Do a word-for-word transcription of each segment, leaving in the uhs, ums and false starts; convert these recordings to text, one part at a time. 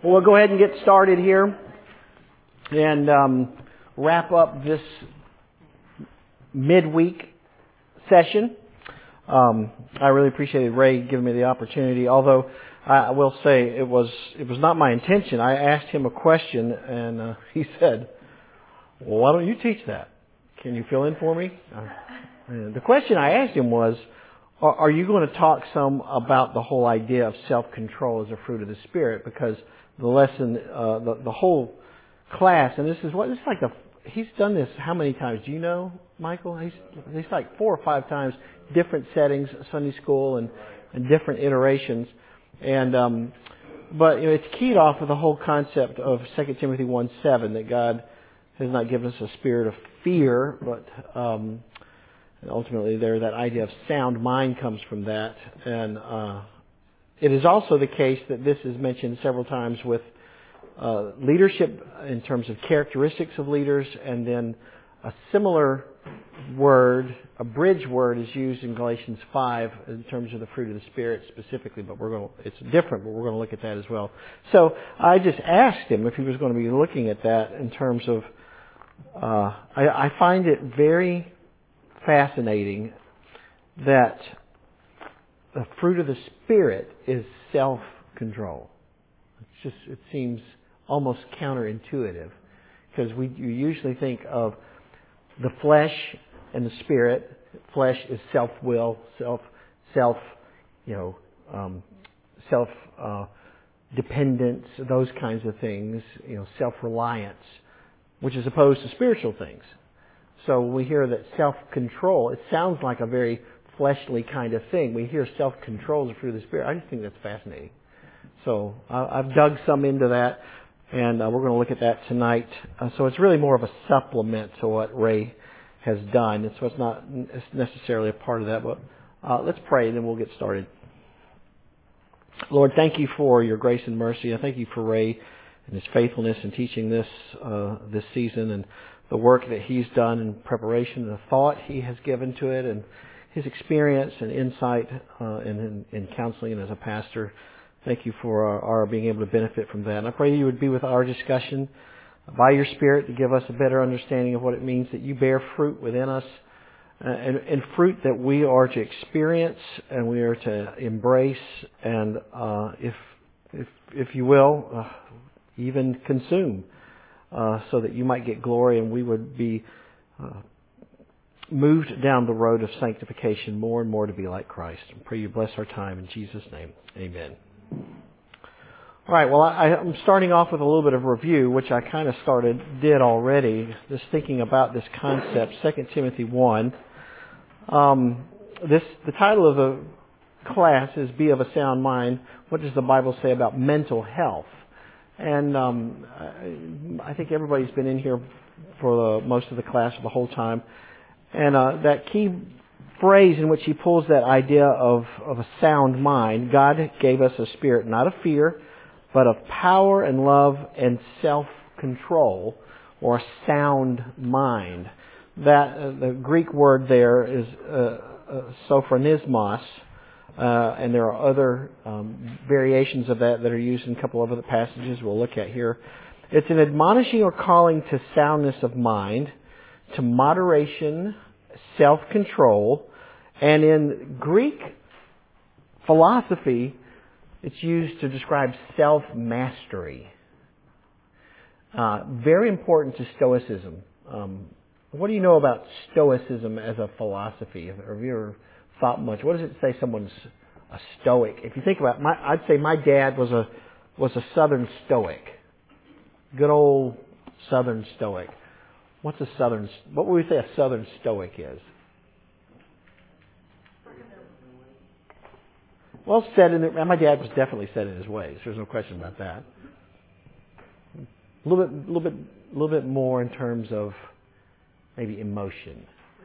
Well, we'll go ahead and get started here and um, wrap up this midweek session. Um, I really appreciated Ray giving me the opportunity, although I will say it was it was not my intention. I asked him a question, and uh, he said, well, why don't you teach that? Can you fill in for me? Uh, the question I asked him was, are, are you going to talk some about the whole idea of self-control as a fruit of the Spirit? Because the lesson, uh, the, the whole class, and this is what, it's like the, he's done this how many times? Do you know, Michael? He's, he's like four or five times, different settings, Sunday school, and, and different iterations. And, um, but, you know, it's keyed off of the whole concept of Second Timothy one seven, that God has not given us a spirit of fear, but, um, ultimately there, that idea of sound mind comes from that. And, uh, it is also the case that this is mentioned several times with uh, leadership in terms of characteristics of leaders, and then a similar word, a bridge word, is used in Galatians five in terms of the fruit of the Spirit specifically. But we're going to, it's different, but we're going to look at that as well. So I just asked him if he was going to be looking at that in terms of. Uh, I, I find it very fascinating that the fruit of the Spirit is self-control. It's just, it seems almost counterintuitive, because we you usually think of the flesh and the Spirit. Flesh is self-will, self, self, you know, um, self uh, dependence, those kinds of things. You know, self-reliance, which is opposed to spiritual things. So we hear that self-control, it sounds like a very fleshly kind of thing. We hear self-control as a fruit of the Spirit. I just think that's fascinating. So I've dug some into that, and uh, we're going to look at that tonight. Uh, so it's really more of a supplement to what Ray has done. And so it's not necessarily a part of that, but uh, let's pray, and then we'll get started. Lord, thank you for your grace and mercy. I thank you for Ray and his faithfulness in teaching this uh, this season, and the work that he's done in preparation, and the thought he has given to it, and his experience and insight uh, in, in, in counseling and as a pastor. Thank you for our, our being able to benefit from that. And I pray you would be with our discussion by your Spirit to give us a better understanding of what it means that you bear fruit within us, uh, and, and fruit that we are to experience and we are to embrace, and uh, if, if, if you will, uh, even consume, uh, so that you might get glory and we would be uh, moved down the road of sanctification more and more to be like Christ. I pray you bless our time in Jesus' name. Amen. All right, well, I, I'm starting off with a little bit of review, which I kind of started, did already, just thinking about this concept, Second Timothy one. Um, this, the title of the class is Be of a Sound Mind. What does the Bible say about mental health? And um, I think everybody's been in here for the, most of the class the whole time. And uh, that key phrase in which he pulls that idea of, of a sound mind, God gave us a spirit not of fear, but of power and love and self-control, or a sound mind. That uh, the Greek word there is uh, uh, sophronismos, uh, and there are other um, variations of that that are used in a couple of other passages we'll look at here. It's an admonishing or calling to soundness of mind, to moderation, self-control, and in Greek philosophy, it's used to describe self-mastery. Uh, very important to Stoicism. Um, what do you know about Stoicism as a philosophy? Have you ever thought much? What does it say someone's a Stoic? If you think about it, my, I'd say my dad was a was a Southern Stoic. Good old Southern Stoic. What's a Southern? What would we say a Southern Stoic is? Well, set in. The, my dad was definitely set in his ways. There's no question about that. A little bit, a little bit, a little bit more in terms of maybe emotion.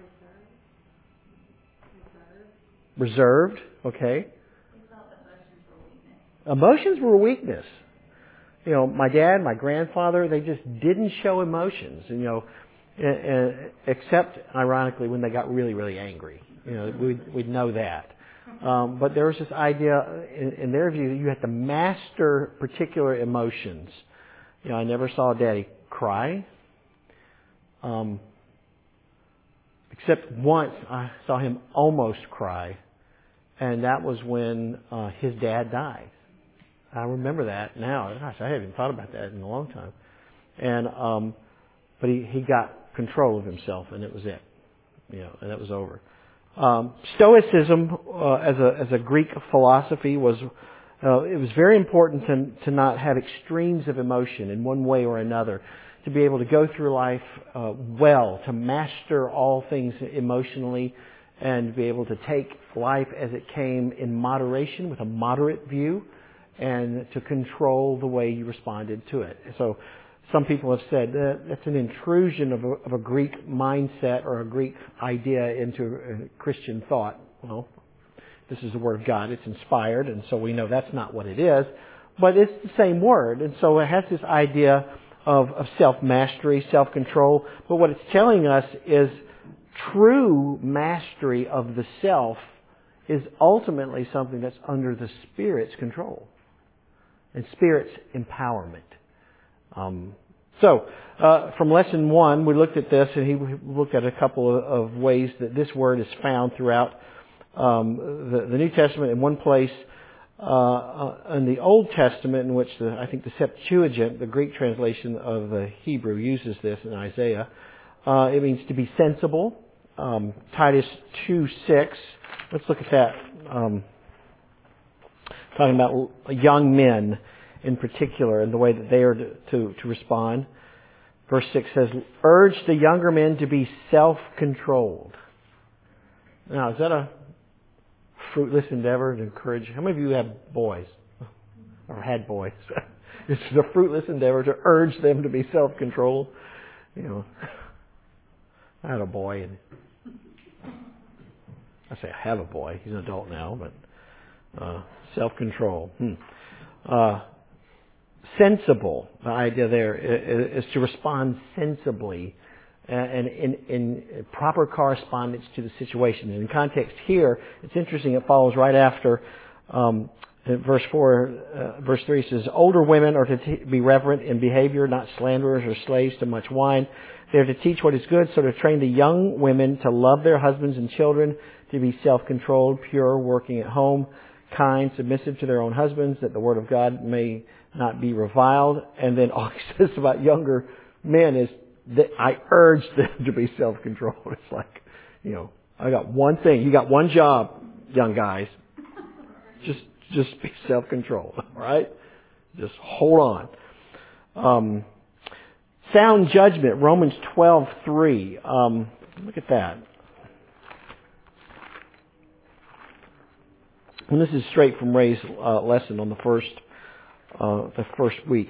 Reserved. Okay. Emotions were a weakness. You know, my dad, my grandfather, they just didn't show emotions. You know, except ironically when they got really, really angry. You know, we'd, we'd know that. Um, but there was this idea, in, in their view, that you had to master particular emotions. You know, I never saw Daddy cry. Um, except once I saw him almost cry. And that was when uh, his dad died. I remember that now. Gosh, I haven't thought about that in a long time. And um, but he, he got control of himself, and it was it. You know, and that was over. Um, Stoicism, uh, as a as a Greek philosophy, was uh, it was very important to to not have extremes of emotion in one way or another, to be able to go through life uh, well, to master all things emotionally, and be able to take life as it came in moderation with a moderate view, and to control the way you responded to it. So some people have said that that's an intrusion of a, of a Greek mindset or a Greek idea into a Christian thought. Well, this is the Word of God. It's inspired, and so we know that's not what it is. But it's the same word, and so it has this idea of, of self-mastery, self-control. But what it's telling us is true mastery of the self is ultimately something that's under the Spirit's control and Spirit's empowerment. Um, so, uh, from lesson one, we looked at this, and he looked at a couple of, of ways that this word is found throughout um, the, the New Testament. In one place, uh, in the Old Testament, in which the, I think the Septuagint, the Greek translation of the Hebrew, uses this in Isaiah. Uh, it means to be sensible. Um, Titus two six. Let's look at that. Um, talking about young men in particular and the way that they are to, to, to respond. Verse six says, urge the younger men to be self-controlled. Now, is that a fruitless endeavor to encourage? How many of you have boys? Or had boys? It's a fruitless endeavor to urge them to be self-controlled. You know, I had a boy, and I say I have a boy. He's an adult now, but uh, self-control. Hmm. Uh, sensible. The idea there is, is to respond sensibly and in, in proper correspondence to the situation. And in context here, it's interesting. It follows right after um, verse four. Uh, verse three says, "Older women are to t- be reverent in behavior, not slanderers or slaves to much wine. They are to teach what is good, so to train the young women to love their husbands and children, to be self-controlled, pure, working at home, kind, submissive to their own husbands, that the word of God may not be reviled." And then all he says about younger men is that I urge them to be self-controlled. It's like, you know, I got one thing. You got one job, young guys. Just, just be self-controlled. All right? Just hold on. Um, sound judgment, Romans twelve three. Um, look at that. And this is straight from Ray's uh, lesson on the first, uh, the first week.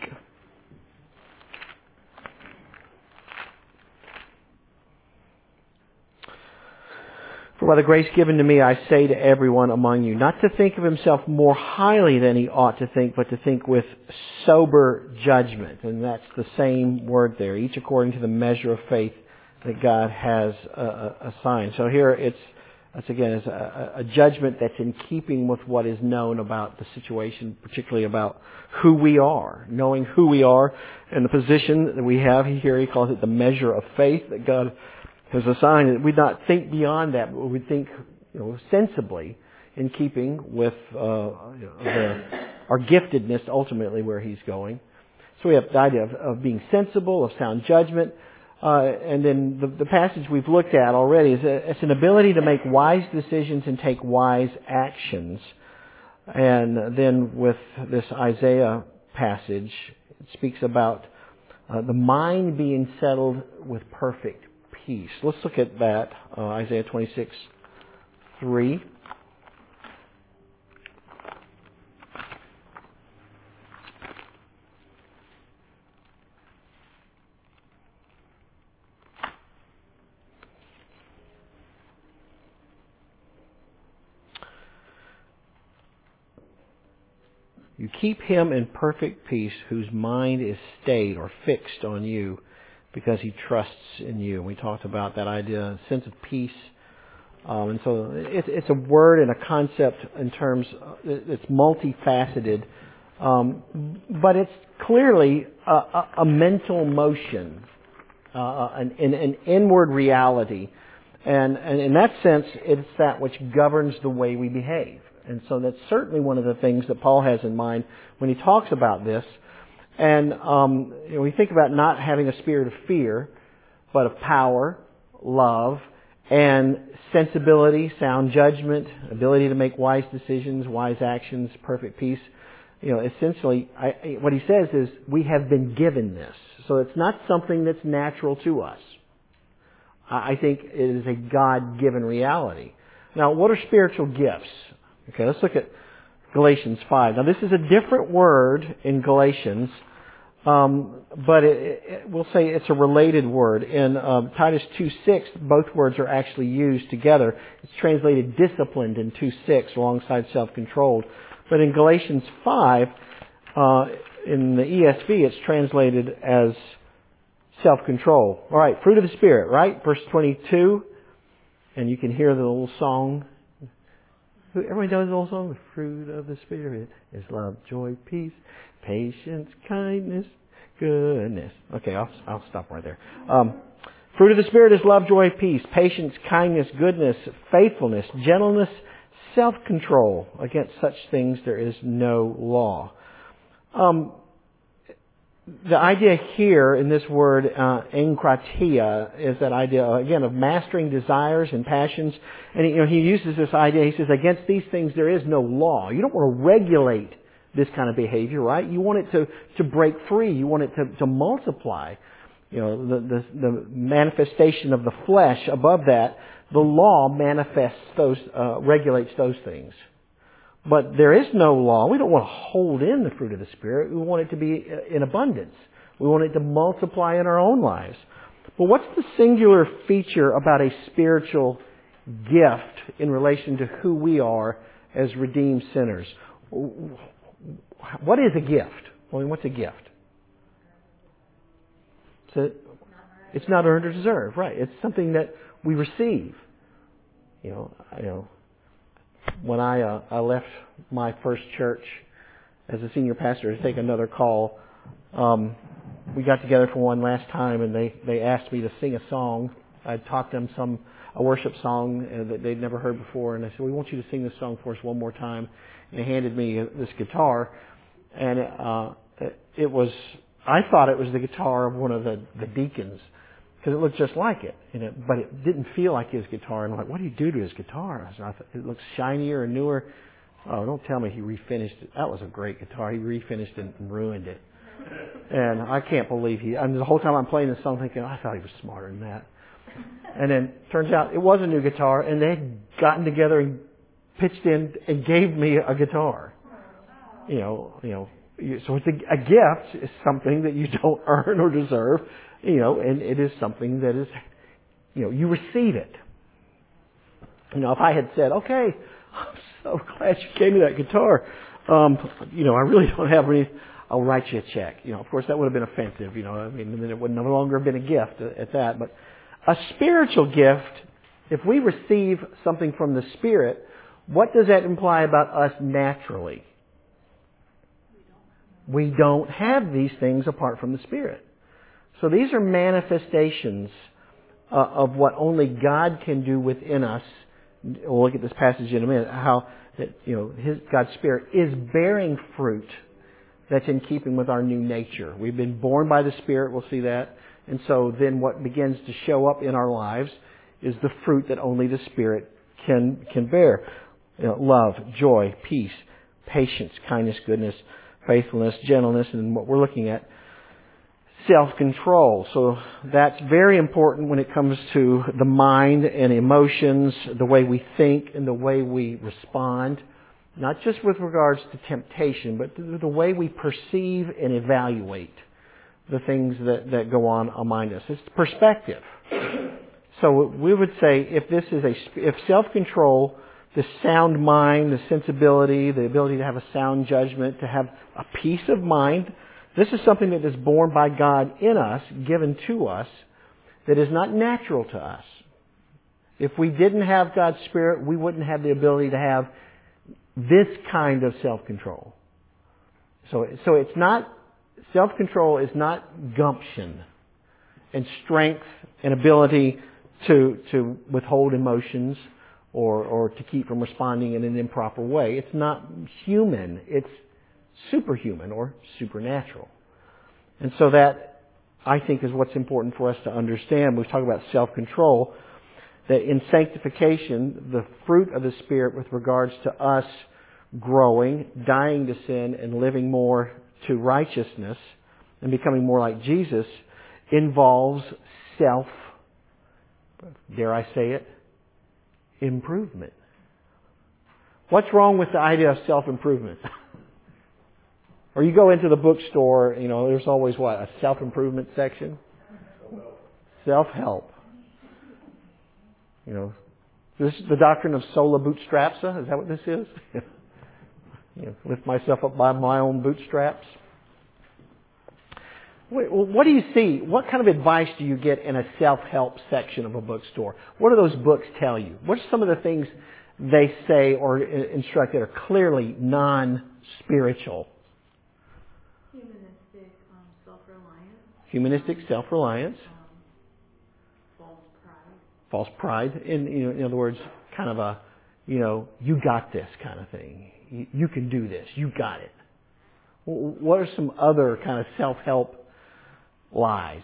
"For by the grace given to me, I say to everyone among you, not to think of himself more highly than he ought to think, but to think with sober judgment." And that's the same word there, each according to the measure of faith that God has uh, assigned. So here it's, That's again is a, a judgment that's in keeping with what is known about the situation, particularly about who we are, knowing who we are and the position that we have. Here he calls it the measure of faith that God has assigned. We not think beyond that, but we think, you know, sensibly in keeping with uh, you know, the, our giftedness ultimately where He's going. So we have the idea of, of being sensible, of sound judgment. Uh, and then the, the passage we've looked at already is a, it's an ability to make wise decisions and take wise actions. And then with this Isaiah passage, it speaks about uh, the mind being settled with perfect peace. Let's look at that, uh, Isaiah twenty-six three. "You keep him in perfect peace whose mind is stayed or fixed on you because he trusts in you." And we talked about that idea, a sense of peace Um, and so it, it's a word and a concept in terms, it's multifaceted, um, but it's clearly a, a, a mental motion, uh, an, an, an inward reality. And, and in that sense, it's that which governs the way we behave. And so that's certainly one of the things that Paul has in mind when he talks about this. And um, you know, we think about not having a spirit of fear, but of power, love, and sensibility, sound judgment, ability to make wise decisions, wise actions, perfect peace. You know, essentially, I, what he says is we have been given this. So it's not something that's natural to us. I think it is a God-given reality. Now, what are spiritual gifts? Okay, let's look at Galatians five. Now, this is a different word in Galatians, um, but it, it, we'll say it's a related word. In uh, Titus two six, both words are actually used together. It's translated disciplined in two six alongside self-controlled. But in Galatians five, uh, in the E S V, it's translated as self-control. All right, fruit of the Spirit, right? Verse twenty-two, and you can hear the little song. Everybody knows the little song. The fruit of the Spirit is love, joy, peace, patience, kindness, goodness. Okay, I'll, I'll stop right there. Um, fruit of the Spirit is love, joy, peace, patience, kindness, goodness, faithfulness, gentleness, self-control. Against such things there is no law. Um, The idea here in this word, uh, enkratia, is that idea, again, of mastering desires and passions. And, you know, he uses this idea, he says, against these things there is no law. You don't want to regulate this kind of behavior, right? You want it to, to break free. You want it to, to multiply. You know, the, the, the manifestation of the flesh above that, the law manifests those, uh, regulates those things. But there is no law. We don't want to hold in the fruit of the Spirit. We want it to be in abundance. We want it to multiply in our own lives. But what's the singular feature about a spiritual gift in relation to who we are as redeemed sinners? What is a gift? I mean, what's a gift? It's, a, it's not earned or deserved, right? It's something that we receive. You know, you know. When I uh, I left my first church as a senior pastor to take another call, um, we got together for one last time, and they, they asked me to sing a song. I taught them some a worship song uh, that they'd never heard before, and I said, "We want you to sing this song for us one more time." And they handed me this guitar, and uh, it was I thought it was the guitar of one of the, the deacons, because it looked just like it, and it, but it didn't feel like his guitar. And I'm like, what do you do to his guitar? I said, I thought, it looks shinier and newer. Oh, don't tell me he refinished it. That was a great guitar. He refinished it and ruined it. And I can't believe he, I mean, the whole time I'm playing this song thinking, I thought he was smarter than that. And then turns out it was a new guitar, and they had gotten together and pitched in and gave me a guitar. You know, you know, so it's a, a gift is something that you don't earn or deserve. You know, and it is something that is, you know, you receive it. You know, if I had said, okay, I'm so glad you gave me that guitar. Um, you know, I really don't have any, I'll write you a check. You know, of course that would have been offensive, you know, I mean, then it would no longer have been a gift at, at that. But a spiritual gift, if we receive something from the Spirit, what does that imply about us naturally? We don't have these things apart from the Spirit. So these are manifestations uh, of what only God can do within us. We'll look at this passage in a minute. How that you know His God's Spirit is bearing fruit that's in keeping with our new nature. We've been born by the Spirit. We'll see that. And so then what begins to show up in our lives is the fruit that only the Spirit can can bear: you know, love, joy, peace, patience, kindness, goodness, faithfulness, gentleness, and what we're looking at, self-control. So that's very important when it comes to the mind and emotions, the way we think and the way we respond, not just with regards to temptation, but the way we perceive and evaluate the things that, that go on among us. It's perspective. So we would say if this is a, if self-control, the sound mind, the sensibility, the ability to have a sound judgment, to have a peace of mind, this is something that is born by God in us, given to us, that is not natural to us. If we didn't have God's Spirit, we wouldn't have the ability to have this kind of self-control. So, so it's not, self-control is not gumption and strength and ability to, to withhold emotions or, or to keep from responding in an improper way. It's not human. It's superhuman or supernatural. And so that, I think, is what's important for us to understand. We've talked about self-control, that in sanctification, the fruit of the Spirit with regards to us growing, dying to sin, and living more to righteousness, and becoming more like Jesus, involves self, dare I say it, improvement. What's wrong with the idea of self-improvement? Or you go into the bookstore, you know, there's always what? A self-improvement section? Self-help. You know, this is the doctrine of sola bootstrapsa. Is that what this is? You know, lift myself up by my own bootstraps. Wait, well, what do you see? What kind of advice do you get in a self-help section of a bookstore? What do those books tell you? What are some of the things they say or instruct that are clearly non-spiritual? Humanistic um, self-reliance. Humanistic self-reliance. Um, false pride. False pride. In, you know, in other words, kind of a, you know, you got this kind of thing. You, you can do this. You got it. What are some other kind of self-help lies?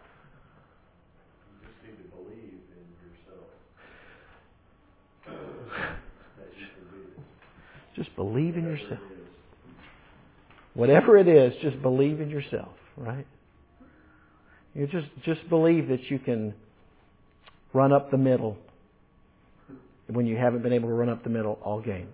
You just need to believe in yourself. That you can do this. Just believe in Whatever yourself. it is. Whatever it is, just believe in yourself, right? You just just believe that you can run up the middle when you haven't been able to run up the middle all game.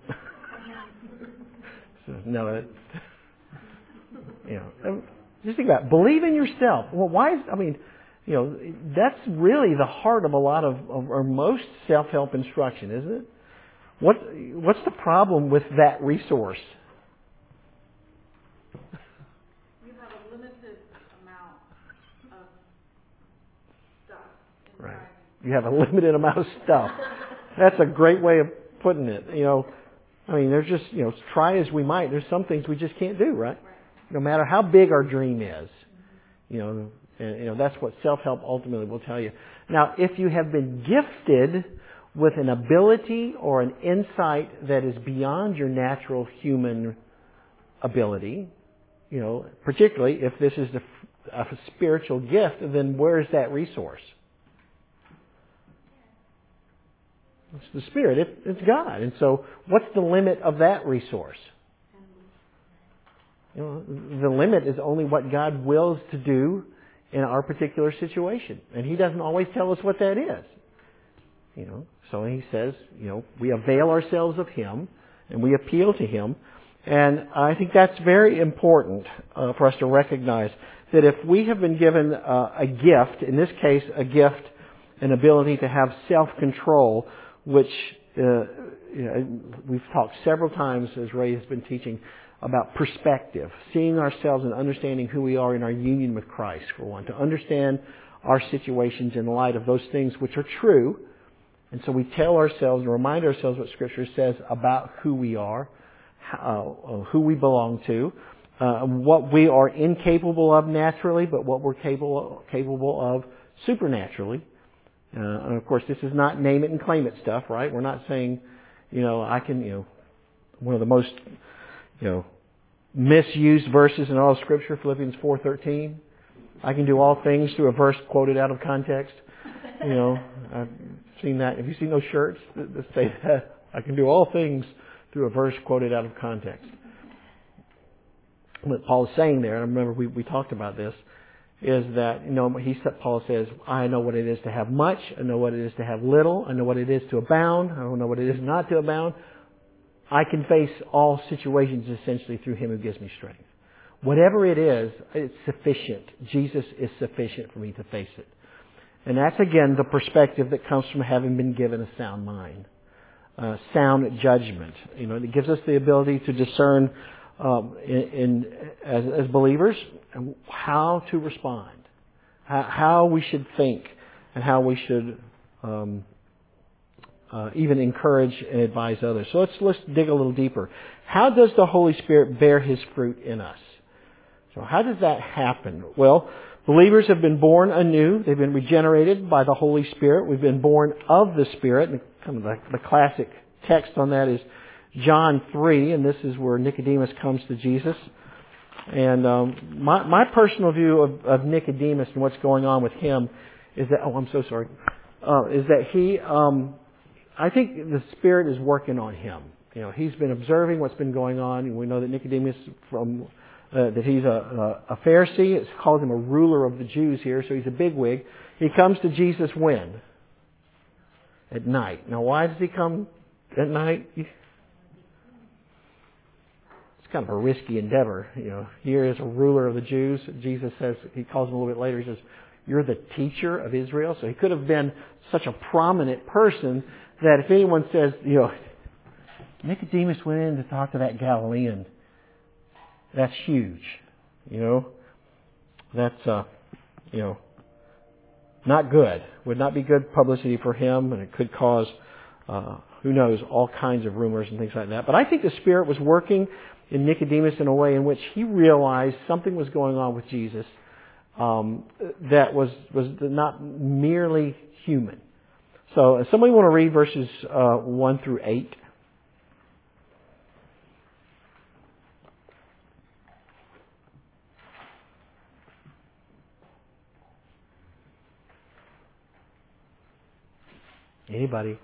So, no, it, you know, just think about it. Believe in yourself. Well, why is, I mean, you know, that's really the heart of a lot of, of or most self-help instruction, isn't it? What what's the problem with that resource? You have a limited amount of stuff inside. Right. You have a limited amount of stuff. That's a great way of putting it. You know, I mean, there's just, you know, try as we might, there's some things we just can't do, right? Right. No matter how big our dream is. You know, and, you know, that's what self-help ultimately will tell you. Now, if you have been gifted with an ability or an insight that is beyond your natural human ability, you know, particularly if this is the, a spiritual gift, then where is that resource? It's the Spirit. It, it's God. And so what's the limit of that resource? You know, the limit is only what God wills to do in our particular situation. And He doesn't always tell us what that is. You know, so He says, you know, we avail ourselves of Him and we appeal to Him. And I think that's very important uh, for us to recognize that if we have been given uh, a gift, in this case a gift, an ability to have self-control, which uh, you know, we've talked several times as Ray has been teaching about perspective, seeing ourselves and understanding who we are in our union with Christ, for one, to understand our situations in light of those things which are true. And so we tell ourselves and remind ourselves what Scripture says about who we are, how, who we belong to, uh, what we are incapable of naturally, but what we're capable capable of supernaturally. Uh, and of course, this is not name it and claim it stuff, right? We're not saying, you know, I can, you know, one of the most, you know, misused verses in all of Scripture, Philippians four thirteen. I can do all things through a verse quoted out of context. You know, I've seen that. Have you seen those shirts that, that say that? I can do all things through a verse quoted out of context. What Paul is saying there, and I remember we, we talked about this, is that, you know, he Paul says, I know what it is to have much. I know what it is to have little. I know what it is to abound. I know what it is not to abound. I can face all situations essentially through Him who gives me strength. Whatever it is, it's sufficient. Jesus is sufficient for me to face it. And that's, again, the perspective that comes from having been given a sound mind, uh, sound judgment. You know, it gives us the ability to discern um, in, in as, as believers how to respond, how, how we should think, and how we should um, uh, even encourage and advise others. So let's let's dig a little deeper. How does the Holy Spirit bear His fruit in us? So how does that happen? Well, believers have been born anew. They've been regenerated by the Holy Spirit. We've been born of the Spirit. And kind of the, the classic text on that is John three, and this is where Nicodemus comes to Jesus. And um, my, my personal view of, of Nicodemus and what's going on with him is that, oh, I'm so sorry, uh, is that he, um, I think the Spirit is working on him. You know, he's been observing what's been going on, and we know that Nicodemus, from uh, that he's a, a, a Pharisee. It's called him a ruler of the Jews here, so he's a bigwig. He comes to Jesus when? At night. Now, why does he come at night? It's kind of a risky endeavor. You know, here is a ruler of the Jews. Jesus says, he calls him a little bit later, he says, "You're the teacher of Israel." So he could have been such a prominent person that if anyone says, you know, Nicodemus went in to talk to that Galilean, that's huge. You know, that's, uh, you know, not good. Would not be good publicity for him, and it could cause, uh, who knows, all kinds of rumors and things like that. But I think the Spirit was working in Nicodemus in a way in which he realized something was going on with Jesus um, that was was not merely human. So, uh, somebody want to read verses uh, one through eight? Anybody?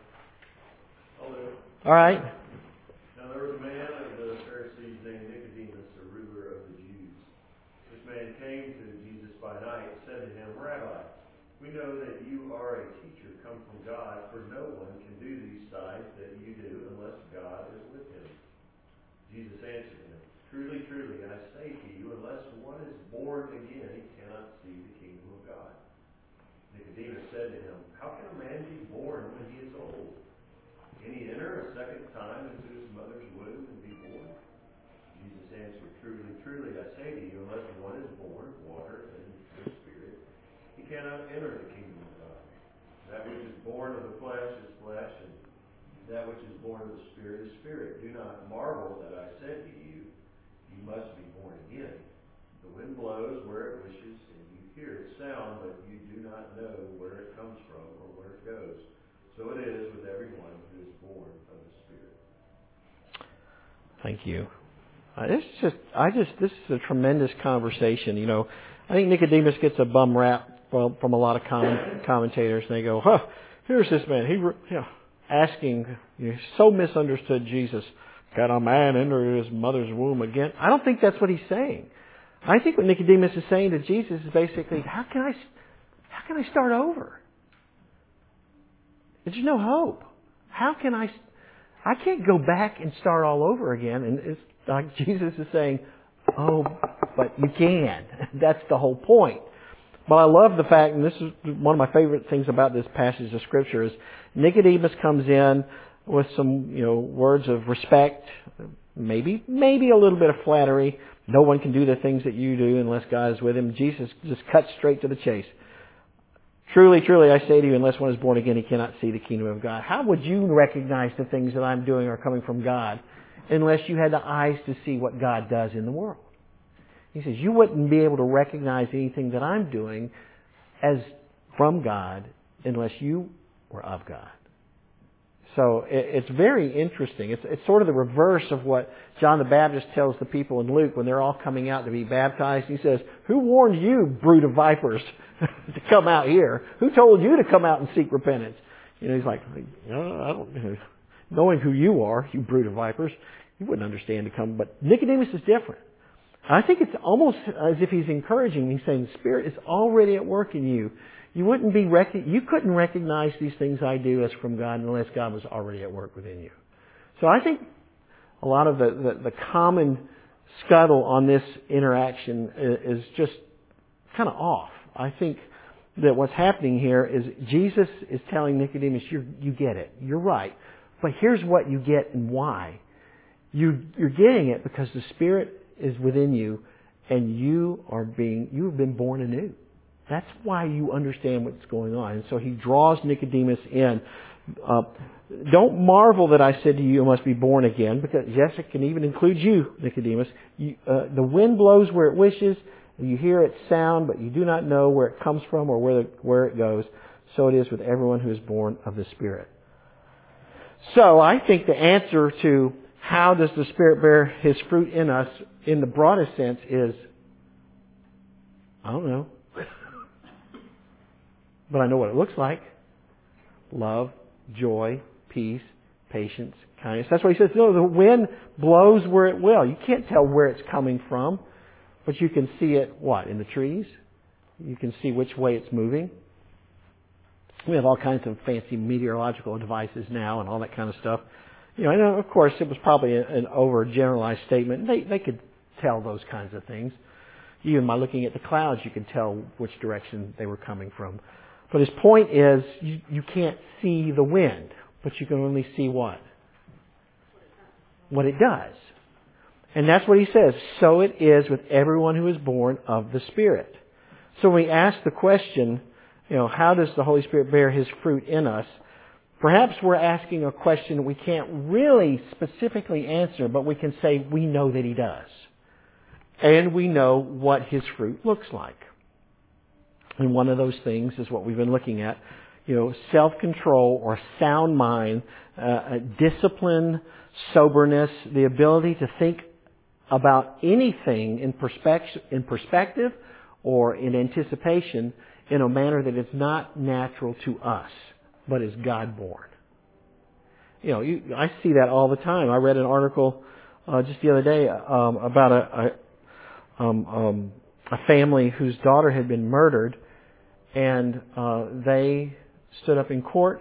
All right. Now there was a man of the Pharisees named Nicodemus, a ruler of the Jews. This man came to Jesus by night and said to him, "Rabbi, we know that you are a teacher come from God, for no one can do these signs that you do unless God is with him." Jesus answered him, "Truly, truly, I say to you, unless one is born again, he cannot see the kingdom of God." Nicodemus said to him, "How can a man be born when he is old? Can he enter a second time into his mother's womb and be born?" Jesus answered, "Truly, truly, I say to you, unless one is born of water and the Spirit, he cannot enter the kingdom of God. That which is born of the flesh is flesh, and that which is born of the Spirit is spirit. Do not marvel that I said to you, you must be born again. The wind blows where it wishes, and you hear its sound, but you do not know where it comes from or where it goes. So it is with everyone who is born of the Spirit." Thank you. Uh, this is just, I just, this is a tremendous conversation. You know, I think Nicodemus gets a bum rap well, from a lot of comment, commentators, and they go, "Huh, here's this man. He, you know, asking, you know, so misunderstood Jesus. Can a man enter his mother's womb again?" I don't think that's what he's saying. I think what Nicodemus is saying to Jesus is basically, how can I, how can I start over? There's no hope. How can I, I can't go back and start all over again. And it's like Jesus is saying, oh, but you can. That's the whole point. But I love the fact, and this is one of my favorite things about this passage of Scripture, is Nicodemus comes in with some, you know, words of respect, maybe, maybe a little bit of flattery. No one can do the things that you do unless God is with him. Jesus just cuts straight to the chase. "Truly, truly, I say to you, unless one is born again, he cannot see the kingdom of God." How would you recognize the things that I'm doing are coming from God unless you had the eyes to see what God does in the world? He says you wouldn't be able to recognize anything that I'm doing as from God unless you were of God. So it's very interesting. It's, it's sort of the reverse of what John the Baptist tells the people in Luke when they're all coming out to be baptized. He says, "Who warned you, brood of vipers, to come out here? Who told you to come out and seek repentance?" You know, he's like, oh, I don't, knowing who you are, you brood of vipers, you wouldn't understand to come. But Nicodemus is different. I think it's almost as if he's encouraging me, saying, the Spirit is already at work in you. You wouldn't be rec- you couldn't recognize these things I do as from God unless God was already at work within you. So I think a lot of the, the, the common scuttle on this interaction is, is just kind of off. I think that what's happening here is Jesus is telling Nicodemus, you you get it. You're right. But here's what you get and why. You, you're getting it because the Spirit is within you and you are being, you have been born anew. That's why you understand what's going on. And so he draws Nicodemus in. Uh, don't marvel that I said to you, you must be born again, because yes, it can even include you, Nicodemus. You, uh, the wind blows where it wishes, and you hear its sound, but you do not know where it comes from or where, the, where it goes. So it is with everyone who is born of the Spirit. So I think the answer to how does the Spirit bear His fruit in us, in the broadest sense, is, I don't know. But I know what it looks like. Love, joy, peace, patience, kindness. That's why he says, no, the wind blows where it will. You can't tell where it's coming from, but you can see it, what, in the trees? You can see which way it's moving. We have all kinds of fancy meteorological devices now and all that kind of stuff. You know, and of course, it was probably an overgeneralized statement. They, they could tell those kinds of things. Even by looking at the clouds, you could tell which direction they were coming from. But his point is, you, you can't see the wind, but you can only see what? What it does. And that's what he says. So it is with everyone who is born of the Spirit. So when we ask the question, you know, how does the Holy Spirit bear His fruit in us? Perhaps we're asking a question we can't really specifically answer, but we can say we know that He does. And we know what His fruit looks like. And one of those things is what we've been looking at. You know, self-control or sound mind, uh, discipline, soberness, the ability to think about anything in perspective, in perspective or in anticipation in a manner that is not natural to us, but is God-born. You know, you, I see that all the time. I read an article uh, just the other day um, about a, a, um, um, a family whose daughter had been murdered, and uh, they stood up in court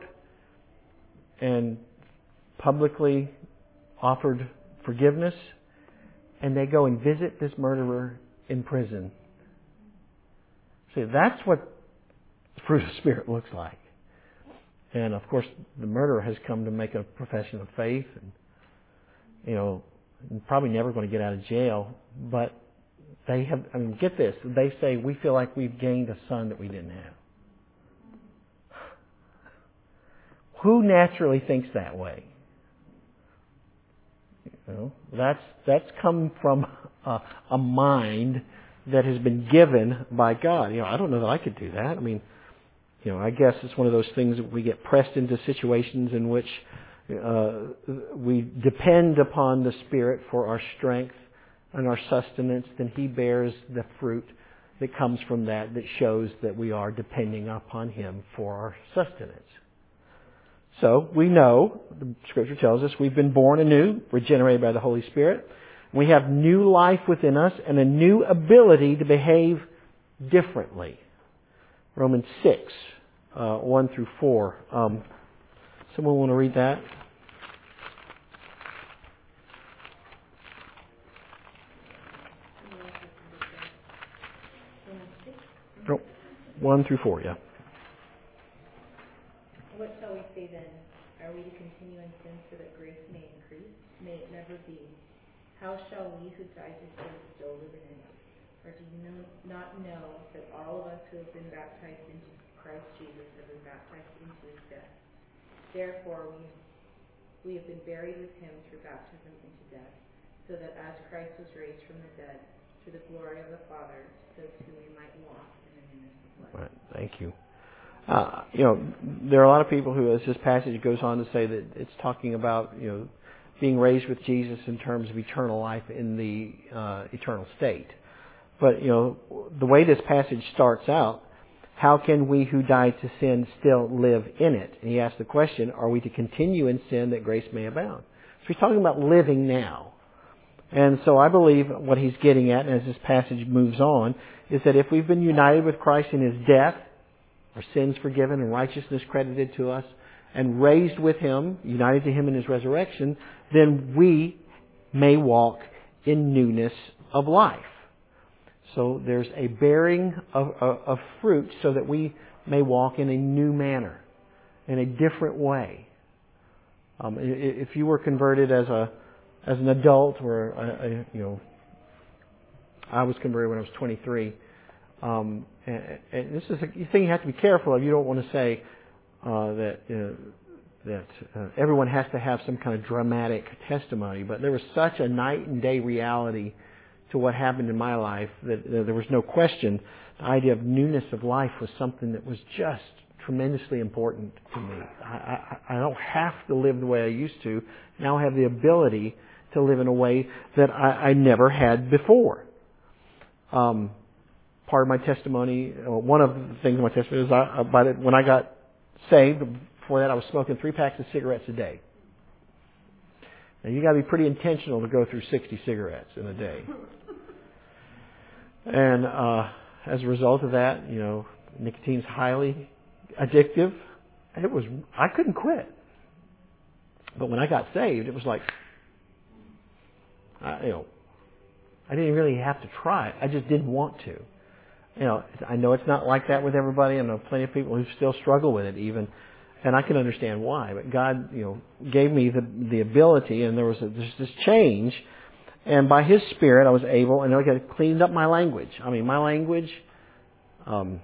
and publicly offered forgiveness, and they go and visit this murderer in prison. See, that's what the fruit of the Spirit looks like. And of course, the murderer has come to make a profession of faith, and you know, probably never going to get out of jail. But they have, I mean, get this, they say, we feel like we've gained a son that we didn't have. Who naturally thinks that way? You know, that's that's come from a, a mind that has been given by God. You know, I don't know that I could do that. I mean, you know, I guess it's one of those things that we get pressed into situations in which uh, we depend upon the Spirit for our strength and our sustenance. Then He bears the fruit that comes from that, that shows that we are depending upon Him for our sustenance. So we know, the Scripture tells us, we've been born anew, regenerated by the Holy Spirit. We have new life within us and a new ability to behave differently. Romans six, uh, one through four. Um, someone want to read that? Oh, one through four, yeah. What shall we say then? Are we to continue in sin so that grace may increase? May it never be. How shall we who died to sin still live in it? Or do you know, not know that all of us who have been baptized into Christ Jesus have been baptized into His death? Therefore we, we have been buried with Him through baptism into death, so that as Christ was raised from the dead through the glory of the Father, so too we might walk in the newness of life. Right, thank you. Uh, you know, there are a lot of people who, as this passage goes on to say, that it's talking about, you know, being raised with Jesus in terms of eternal life in the uh, eternal state. But, you know, the way this passage starts out, how can we who died to sin still live in it? And he asks the question, are we to continue in sin that grace may abound? So he's talking about living now. And so I believe what he's getting at, as this passage moves on, is that if we've been united with Christ in His death, our sins forgiven and righteousness credited to us, and raised with Him, united to Him in His resurrection, then we may walk in newness of life. So there's a bearing of, of, of fruit so that we may walk in a new manner, in a different way. Um, if you were converted as a as an adult, or a, a, you know, I was converted when I was twenty-three. Um, and, and this is a thing you have to be careful of. You don't want to say uh, that you know, that uh, everyone has to have some kind of dramatic testimony, but there was such a night and day reality to what happened in my life that uh, there was no question. The idea of newness of life was something that was just tremendously important to me. I, I, I don't have to live the way I used to. Now I have the ability to live in a way that I, I never had before. Um, part of my testimony, one of the things in my testimony is I, by the, when I got saved, before that I was smoking three packs of cigarettes a day. Now you got to be pretty intentional to go through sixty cigarettes in a day. And uh, as a result of that, you know, nicotine's highly addictive. It was I couldn't quit. But when I got saved, it was like, I, you know, I didn't really have to try. I just didn't want to. You know, I know it's not like that with everybody. I know plenty of people who still struggle with it even. And I can understand why. But God, you know, gave me the the ability, and there was a, there's this change. And by His Spirit, I was able, and I got cleaned up my language. I mean, my language, um,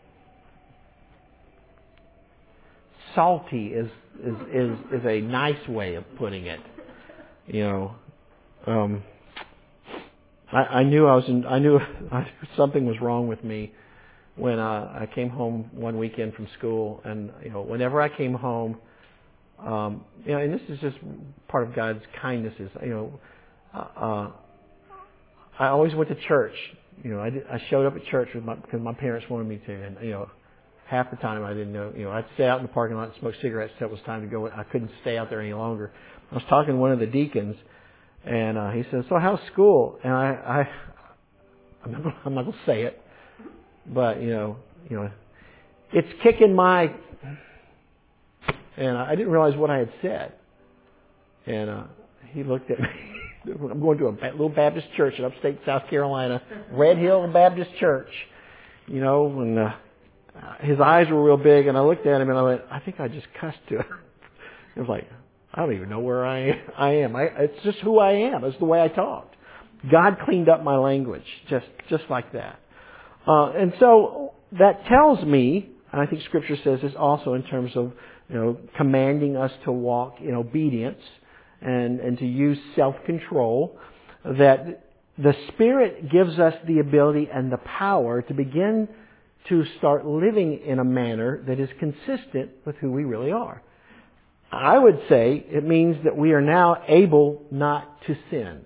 salty is, is is is a nice way of putting it. You know, um, I, I knew I was in, I knew something was wrong with me when uh, I came home one weekend from school, and you know, whenever I came home, um, you know, and this is just part of God's kindnesses. You know, uh, I always went to church. You know, I, did, I showed up at church with my, because my parents wanted me to, and you know, half the time I didn't know. You know, I'd stay out in the parking lot and smoke cigarettes until it was time to go. I couldn't stay out there any longer. I was talking to one of the deacons, and uh, he said, "So how's school?" And I, I I'm not, I'm not going to say it. But, you know, you know, it's kicking my, and I didn't realize what I had said. And uh, he looked at me. I'm going to a little Baptist church in upstate South Carolina, Red Hill Baptist Church, you know, and uh, his eyes were real big. And I looked at him and I went, I think I just cussed to him. It was like, I don't even know where I, I am. I, it's just who I am. It's the way I talked. God cleaned up my language just, just like that. Uh, and so that tells me, and I think Scripture says this also in terms of, you know, commanding us to walk in obedience and, and to use self-control, that the Spirit gives us the ability and the power to begin to start living in a manner that is consistent with who we really are. I would say it means that we are now able not to sin.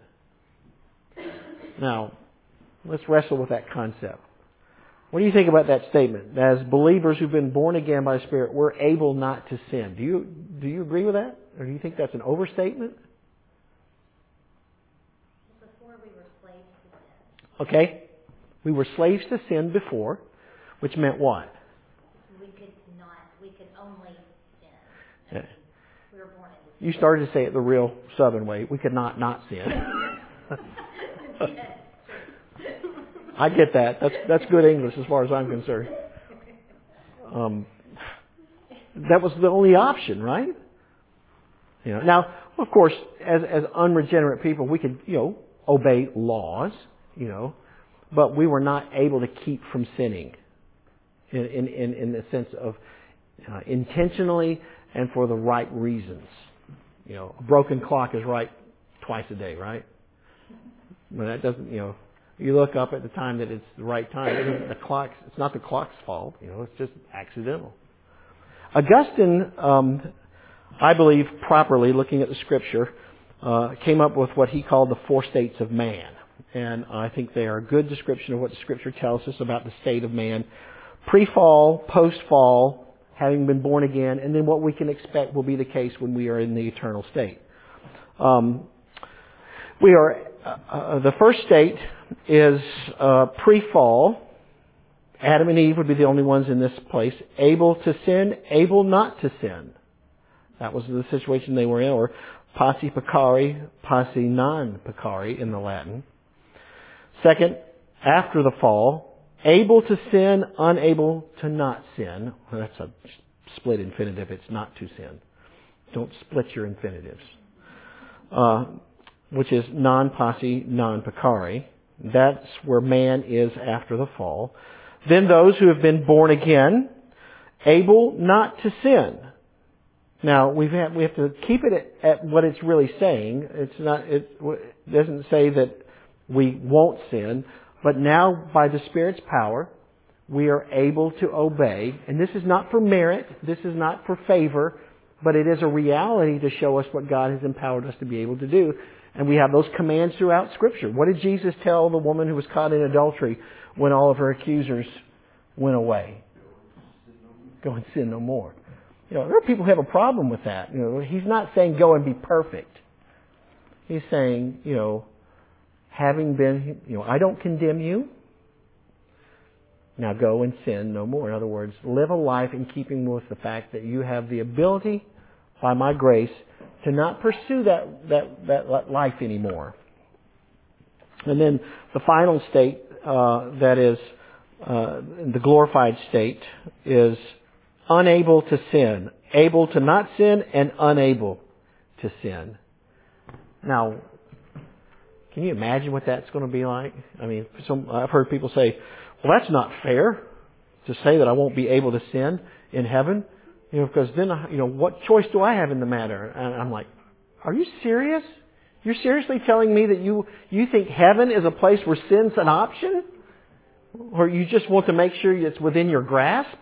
Now, let's wrestle with that concept. What do you think about that statement? As believers who've been born again by the Spirit, we're able not to sin. Do you do you agree with that? Or do you think that's an overstatement? Before we were slaves to sin. Okay. We were slaves to sin before, which meant what? We could not, we could only sin. I Yeah. mean, we were born into sin. You started to say it the real Southern way. We could not not sin. Yes. I get that. That's that's good English as far as I'm concerned. Um, that was the only option, right? You know. Now, of course, as as unregenerate people, we could you know obey laws, you know, but we were not able to keep from sinning, in in in, in the sense of uh, intentionally and for the right reasons. You know, a broken clock is right twice a day, right? But that doesn't, you know. You look up at the time that it's the right time. It isn't the clock's, it's not the clock's fault. You know, it's just accidental. Augustine, um, I believe, properly looking at the Scripture, uh, came up with what he called the four states of man, and I think they are a good description of what the Scripture tells us about the state of man: pre-fall, post-fall, having been born again, and then what we can expect will be the case when we are in the eternal state. Um, we are uh, uh, the first state is uh, pre-fall. Adam and Eve would be the only ones in this place able to sin, able not to sin. That was the situation they were in, or posse peccari, posse non peccari in the Latin. Second, after the fall, able to sin, unable to not sin. Well, that's a split infinitive. It's not to sin. Don't split your infinitives. Uh, which is non-posse, non-peccari. That's where man is after the fall. Then those who have been born again, able not to sin. Now we've had, we have to keep it at, at what it's really saying. It's not. It, it doesn't say that we won't sin, but now by the Spirit's power, we are able to obey. And this is not for merit. This is not for favor, but it is a reality to show us what God has empowered us to be able to do. And we have those commands throughout Scripture. What did Jesus tell the woman who was caught in adultery when all of her accusers went away? Go and sin no more. You know, there are people who have a problem with that. You know, he's not saying go and be perfect. He's saying, you know, having been, you know, I don't condemn you. Now go and sin no more. In other words, live a life in keeping with the fact that you have the ability, by my grace, to not pursue that, that, that life anymore. And then the final state, uh, that is, uh, the glorified state, is unable to sin. Able to not sin and unable to sin. Now, can you imagine what that's going to be like? I mean, some, I've heard people say, well, that's not fair to say that I won't be able to sin in heaven. You know, because then, you know, what choice do I have in the matter? And I'm like, are you serious? You're seriously telling me that you, you think heaven is a place where sin's an option? Or you just want to make sure it's within your grasp?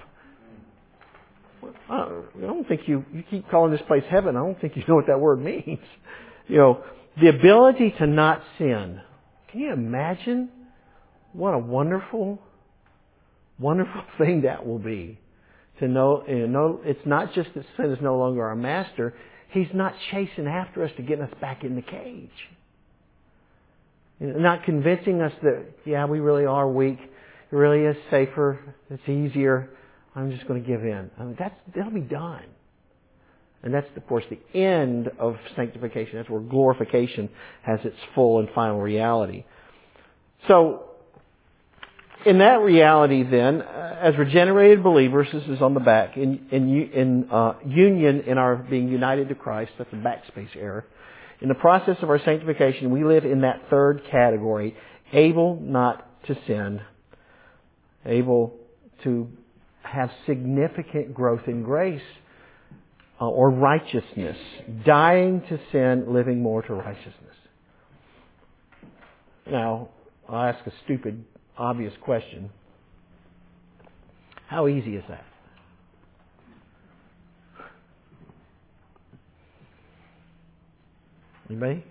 I don't think you, you keep calling this place heaven. I don't think you know what that word means. You know, the ability to not sin. Can you imagine what a wonderful, wonderful thing that will be? To know, you know, it's not just that sin is no longer our master. He's not chasing after us to get us back in the cage. You know, not convincing us that, yeah, we really are weak. It really is safer. It's easier. I'm just going to give in. I mean, that's, that'll be done. And that's, of course, the end of sanctification. That's where glorification has its full and final reality. So, in that reality then, as regenerated believers, this is on the back, in, in, in uh, union in our being united to Christ, that's a backspace error. In the process of our sanctification, we live in that third category, able not to sin, able to have significant growth in grace uh, or righteousness, dying to sin, living more to righteousness. Now, I'll ask a stupid, obvious question. How easy is that? Anybody?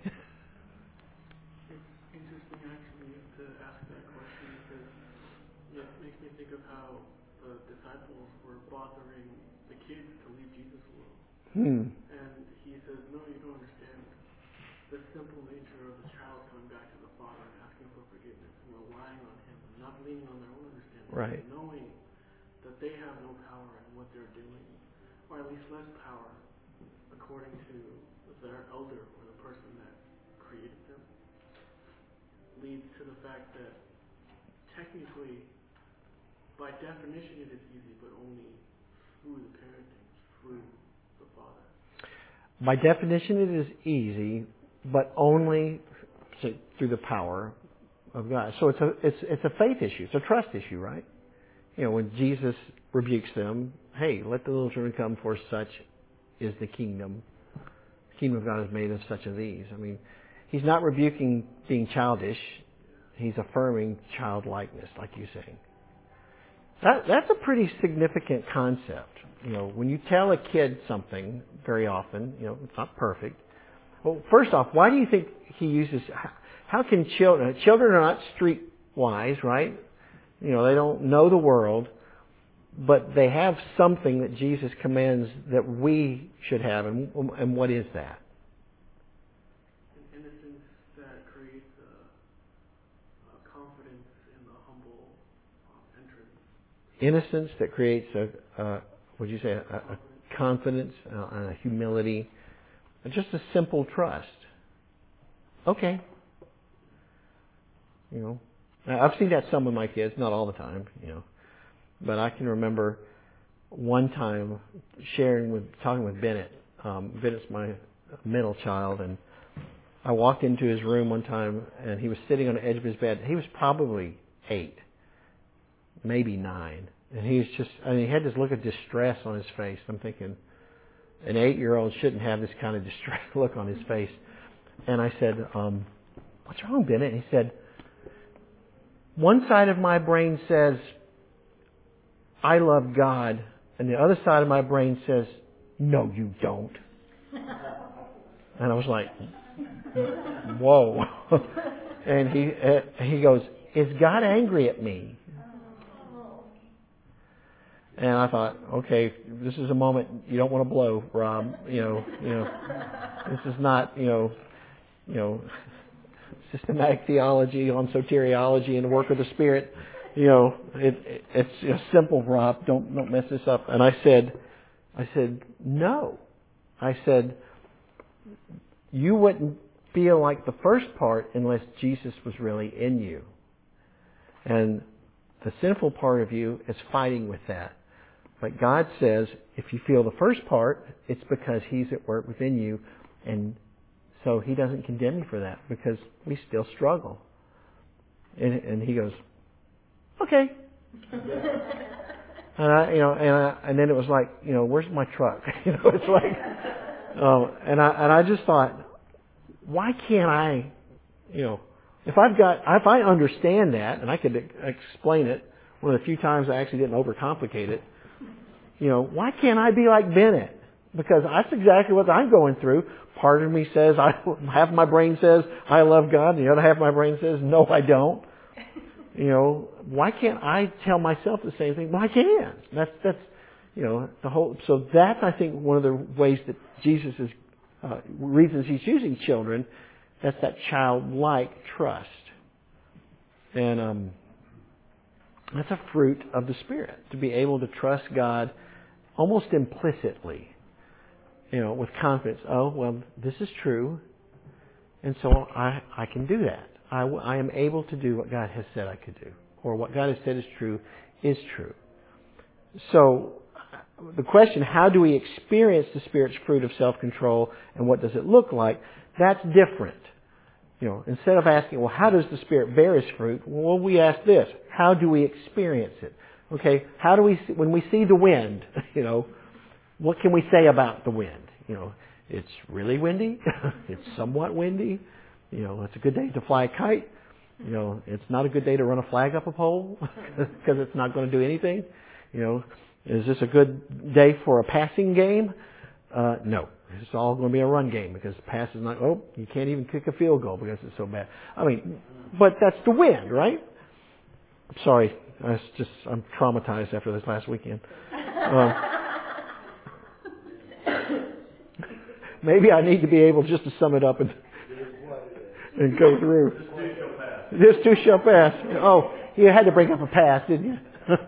It's interesting actually to ask that question because it makes me think of how the disciples were bothering the kids to leave Jesus alone. Hmm. And he says, no, you don't understand the simple nature of the child coming back to the Father and asking for forgiveness and relying on Him and not leaning on their own understanding. Right. Knowing that they have no power in what they're doing, or at least less power according to their elder or the person that created them, leads to the fact that technically, by definition, it is easy, but only through the parenting, through the Father. By definition, it is easy, but only through the power of God. So it's a it's it's a faith issue. It's a trust issue, right? You know, when Jesus rebukes them, hey, let the little children come, for such is the kingdom. The kingdom of God is made of such of these. I mean, He's not rebuking being childish. He's affirming childlikeness, like you say. That, that's a pretty significant concept. You know, when you tell a kid something very often, you know, it's not perfect. Well, first off, why do you think He uses, how, how can children, children are not streetwise, right? You know, they don't know the world, but they have something that Jesus commands that we should have. And, and what is that? An innocence that creates a, a confidence in the humble um, entrance. Innocence that creates a, a what would you say, a, a confidence, a, a humility, just a simple trust. Okay. You know, I've seen that some with my kids, not all the time, you know. But I can remember one time sharing with, talking with Bennett. Um, Bennett's my middle child, and I walked into his room one time, and he was sitting on the edge of his bed. He was probably eight, maybe nine, and he was just, I mean, he had this look of distress on his face. I'm thinking, an eight-year-old shouldn't have this kind of distressed look on his face. And I said, um, what's wrong, Bennett? And he said, one side of my brain says, I love God. And the other side of my brain says, no, you don't. And I was like, whoa. And he uh, he goes, is God angry at me? And I thought, okay, this is a moment you don't want to blow, Rob. You know, you know, this is not, you know, you know, systematic theology on soteriology and the work of the Spirit. You know, it, it, it's you know, simple, Rob. Don't don't mess this up. And I said, I said, no. I said, you wouldn't feel like the first part unless Jesus was really in you. And the sinful part of you is fighting with that. But God says, if you feel the first part, it's because He's at work within you. And so He doesn't condemn you for that because we still struggle. And, and He goes, okay. And I, you know, and I, and then it was like, you know, where's my truck? You know, it's like, um, and I, and I just thought, why can't I, you know, if I've got, if I understand that, and I could explain it, one of the few times I actually didn't overcomplicate it, you know, why can't I be like Bennett? Because that's exactly what I'm going through. Part of me says, I, half my brain says, I love God, and the other half of my brain says, no, I don't. You know, why can't I tell myself the same thing? Well, I can. That's, that's, you know, the whole, so that's, I think, one of the ways that Jesus is, uh, reasons He's using children, that's that childlike trust. And, um, that's a fruit of the Spirit, to be able to trust God almost implicitly, you know, with confidence. Oh, well, this is true, and so I, I can do that. I, I am able to do what God has said I could do, or what God has said is true, is true. So, the question, how do we experience the Spirit's fruit of self-control, and what does it look like? That's different. You know, instead of asking, well, how does the Spirit bear His fruit? Well, we ask this, how do we experience it? Okay, how do we, see, when we see the wind, you know, what can we say about the wind? You know, it's really windy, it's somewhat windy, you know, it's a good day to fly a kite, you know, it's not a good day to run a flag up a pole, because it's not going to do anything. You know, is this a good day for a passing game? Uh, no. It's all going to be a run game because the pass is not, oh, you can't even kick a field goal because it's so bad. I mean, but that's the wind, right? I'm sorry. I was just, I'm traumatized after this last weekend. Um, maybe I need to be able just to sum it up and, and go through. This too shall pass. This too shall pass. Oh, you had to bring up a pass, didn't you?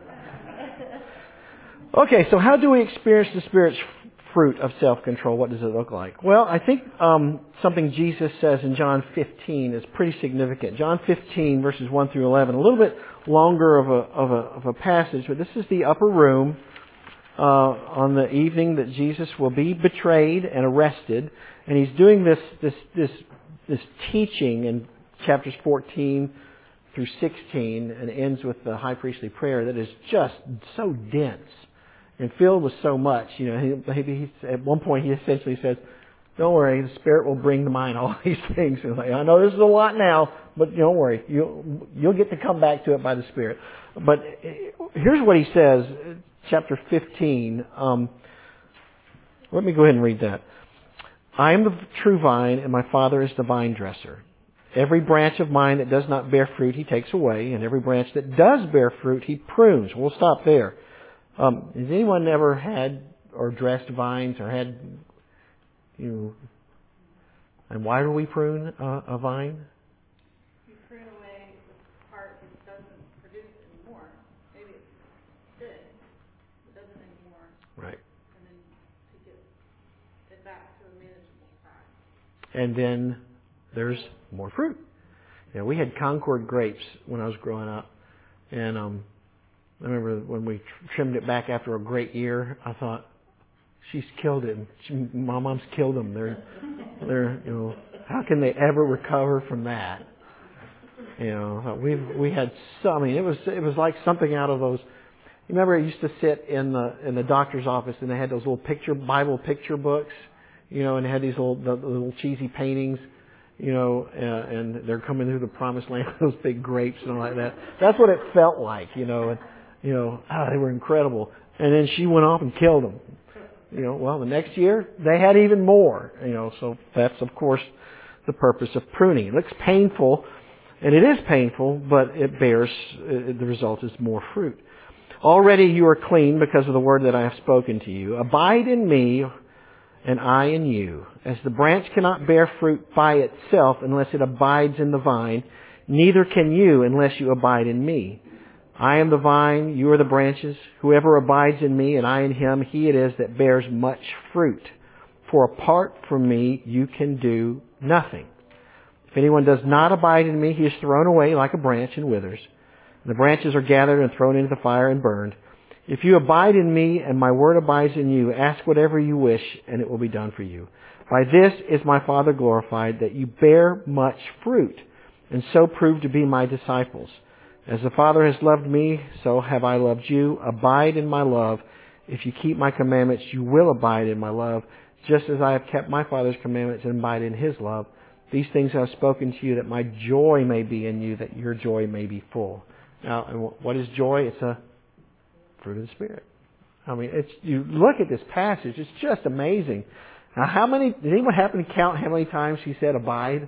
Okay, so how do we experience the Spirit's fruit of self-control? What does it look like? Well, I think um, something Jesus says in John fifteen is pretty significant. John fifteen, verses one through eleven, a little bit longer of a of a, of a passage, but this is the upper room uh, on the evening that Jesus will be betrayed and arrested, and He's doing this this this this teaching in chapters fourteen through sixteen, and ends with the high priestly prayer that is just so dense and filled with so much. You know, he, he, at one point he essentially says, "Don't worry, the Spirit will bring to mind all these things." And like, I know this is a lot now, but don't worry, you'll you'll get to come back to it by the Spirit. But here's what he says, chapter fifteen. Um, let me go ahead and read that. "I am the true vine, and my Father is the vine dresser. Every branch of mine that does not bear fruit, He takes away, and every branch that does bear fruit, He prunes." We'll stop there. Um, has anyone ever had or dressed vines or had, you know, and why do we prune a, a vine? You prune away the part that doesn't produce anymore. Maybe it's good, but doesn't anymore. Right. And then to get it back to a manageable size. And then there's more fruit. You know, we had Concord grapes when I was growing up, and um, I remember when we trimmed it back after a great year, I thought, she's killed it. She, my mom's killed them. They're, they're, you know, how can they ever recover from that? You know, we we had so. I mean, it was it was like something out of those, You remember I used to sit in the in the doctor's office and they had those little picture Bible picture books, you know, and they had these little the, the little cheesy paintings, you know, uh, and they're coming through the promised land, those big grapes and all like that. That's what it felt like, you know, and you know, ah, they were incredible. And then she went off and killed them. You know, well, the next year they had even more, you know, so that's of course the purpose of pruning. It looks painful, and it is painful, but it bears, uh, the result is more fruit. Already you are clean because of the word that I have spoken to you. Abide in me, and I in you. As the branch cannot bear fruit by itself unless it abides in the vine, neither can you unless you abide in me. I am the vine, you are the branches. Whoever abides in me and I in him, he it is that bears much fruit. For apart from me, you can do nothing. If anyone does not abide in me, he is thrown away like a branch and withers. And the branches are gathered and thrown into the fire and burned. If you abide in me and my word abides in you, ask whatever you wish and it will be done for you. By this is my Father glorified, that you bear much fruit and so prove to be my disciples. As the Father has loved me, so have I loved you. Abide in my love. If you keep my commandments, you will abide in my love, just as I have kept my Father's commandments and abide in his love. These things I have spoken to you, that my joy may be in you, that your joy may be full. Now, what is joy? It's a fruit of the Spirit. I mean, it's, you look at this passage, it's just amazing. Now, how many, did anyone happen to count how many times he said abide?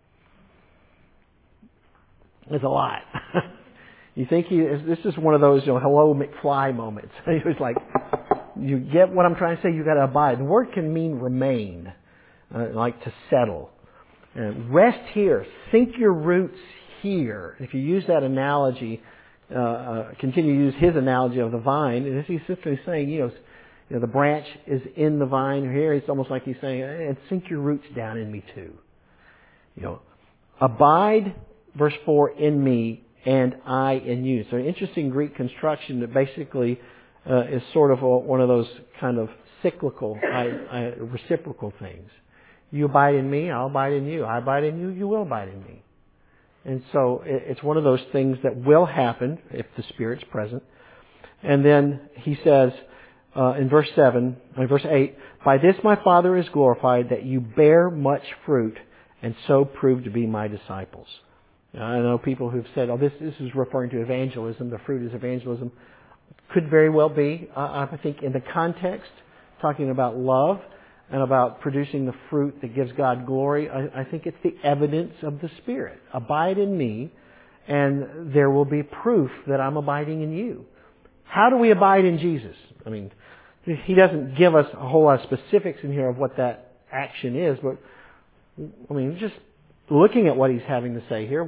It's a lot. You think he, this is one of those, you know, hello McFly moments. He was like, you get what I'm trying to say? You got to abide. The word can mean remain, uh, like to settle. And rest here. Sink your roots here. If you use that analogy, uh, uh, continue to use his analogy of the vine, and he's simply saying, you know, you know, the branch is in the vine. Here, it's almost like he's saying, and sink your roots down in me too. You know, abide, verse four, in me, and I in you. So an interesting Greek construction that basically uh, is sort of a, one of those kind of cyclical, I, I, reciprocal things. You abide in me, I'll abide in you. I abide in you, you will abide in me. And so it's one of those things that will happen if the Spirit's present. And then he says uh, in verse seven, in verse eight, by this my Father is glorified, that you bear much fruit and so prove to be my disciples. I know people who've said, oh, this, this is referring to evangelism. The fruit is evangelism. Could very well be. Uh, I think in the context, talking about love and about producing the fruit that gives God glory, I, I think it's the evidence of the Spirit. Abide in me, and there will be proof that I'm abiding in you. How do we abide in Jesus? I mean, he doesn't give us a whole lot of specifics in here of what that action is, but, I mean, just looking at what he's having to say here,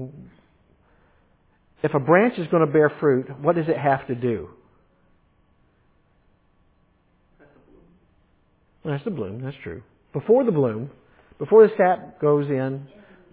if a branch is going to bear fruit, what does it have to do? That's the bloom, that's true. Before the bloom, before the sap goes in,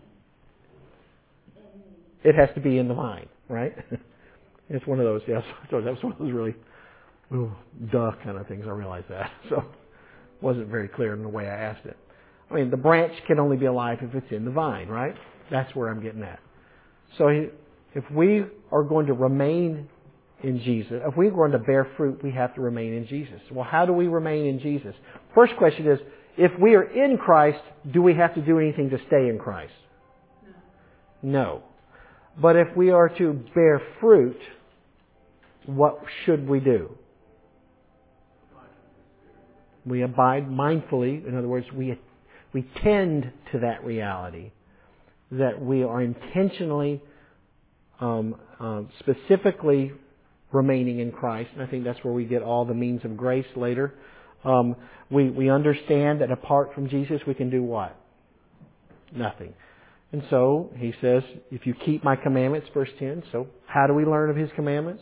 it has to be in the vine, right? It's one of those, yes. So that was one of those really, ooh, duh kind of things. I realize that. So it wasn't very clear in the way I asked it. I mean, the branch can only be alive if it's in the vine, right? That's where I'm getting at. So if we are going to remain in Jesus, if we're going to bear fruit, we have to remain in Jesus. Well, how do we remain in Jesus? First question is, if we are in Christ, do we have to do anything to stay in Christ? No. No. But if we are to bear fruit, what should we do? We abide mindfully. In other words, we we tend to that reality that we are intentionally, um, um, specifically remaining in Christ. And I think that's where we get all the means of grace later. Um, we, we understand that apart from Jesus, we can do what? Nothing. And so, he says, if you keep my commandments, verse ten, so how do we learn of his commandments?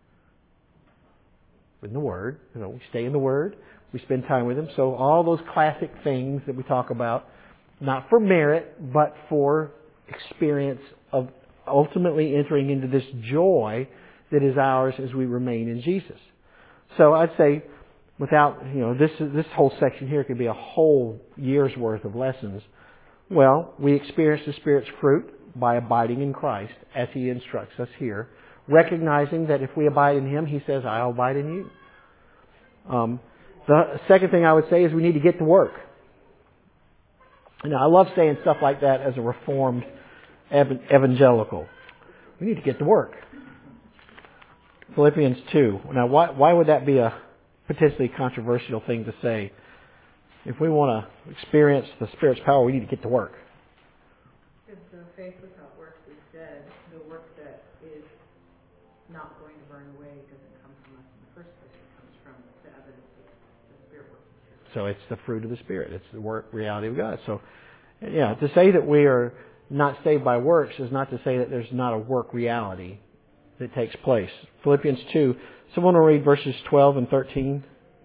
In the Word. You know, we stay in the Word. We spend time with him. So all those classic things that we talk about, not for merit, but for experience of ultimately entering into this joy that is ours as we remain in Jesus. So I'd say, without, you know, this this whole section here could be a whole year's worth of lessons. Well, we experience the Spirit's fruit by abiding in Christ, as he instructs us here. recognizing that if we abide in Him, He says, I'll abide in you. Um, the second thing I would say is we need to get to work. Now, I love saying stuff like that as a Reformed ev- evangelical. We need to get to work. Philippians two. Now, why, why would that be a potentially controversial thing to say? If we want to experience the Spirit's power, we need to get to work. Because the faith without works is dead. The work that is not going to burn away doesn't come from us in the first place. It comes from the evidence of the Spirit working through us. So it's the fruit of the Spirit. It's the work reality of God. So, yeah, to say that we are not saved by works is not to say that there's not a work reality that takes place. Philippians two. Someone will read verses twelve and thirteen.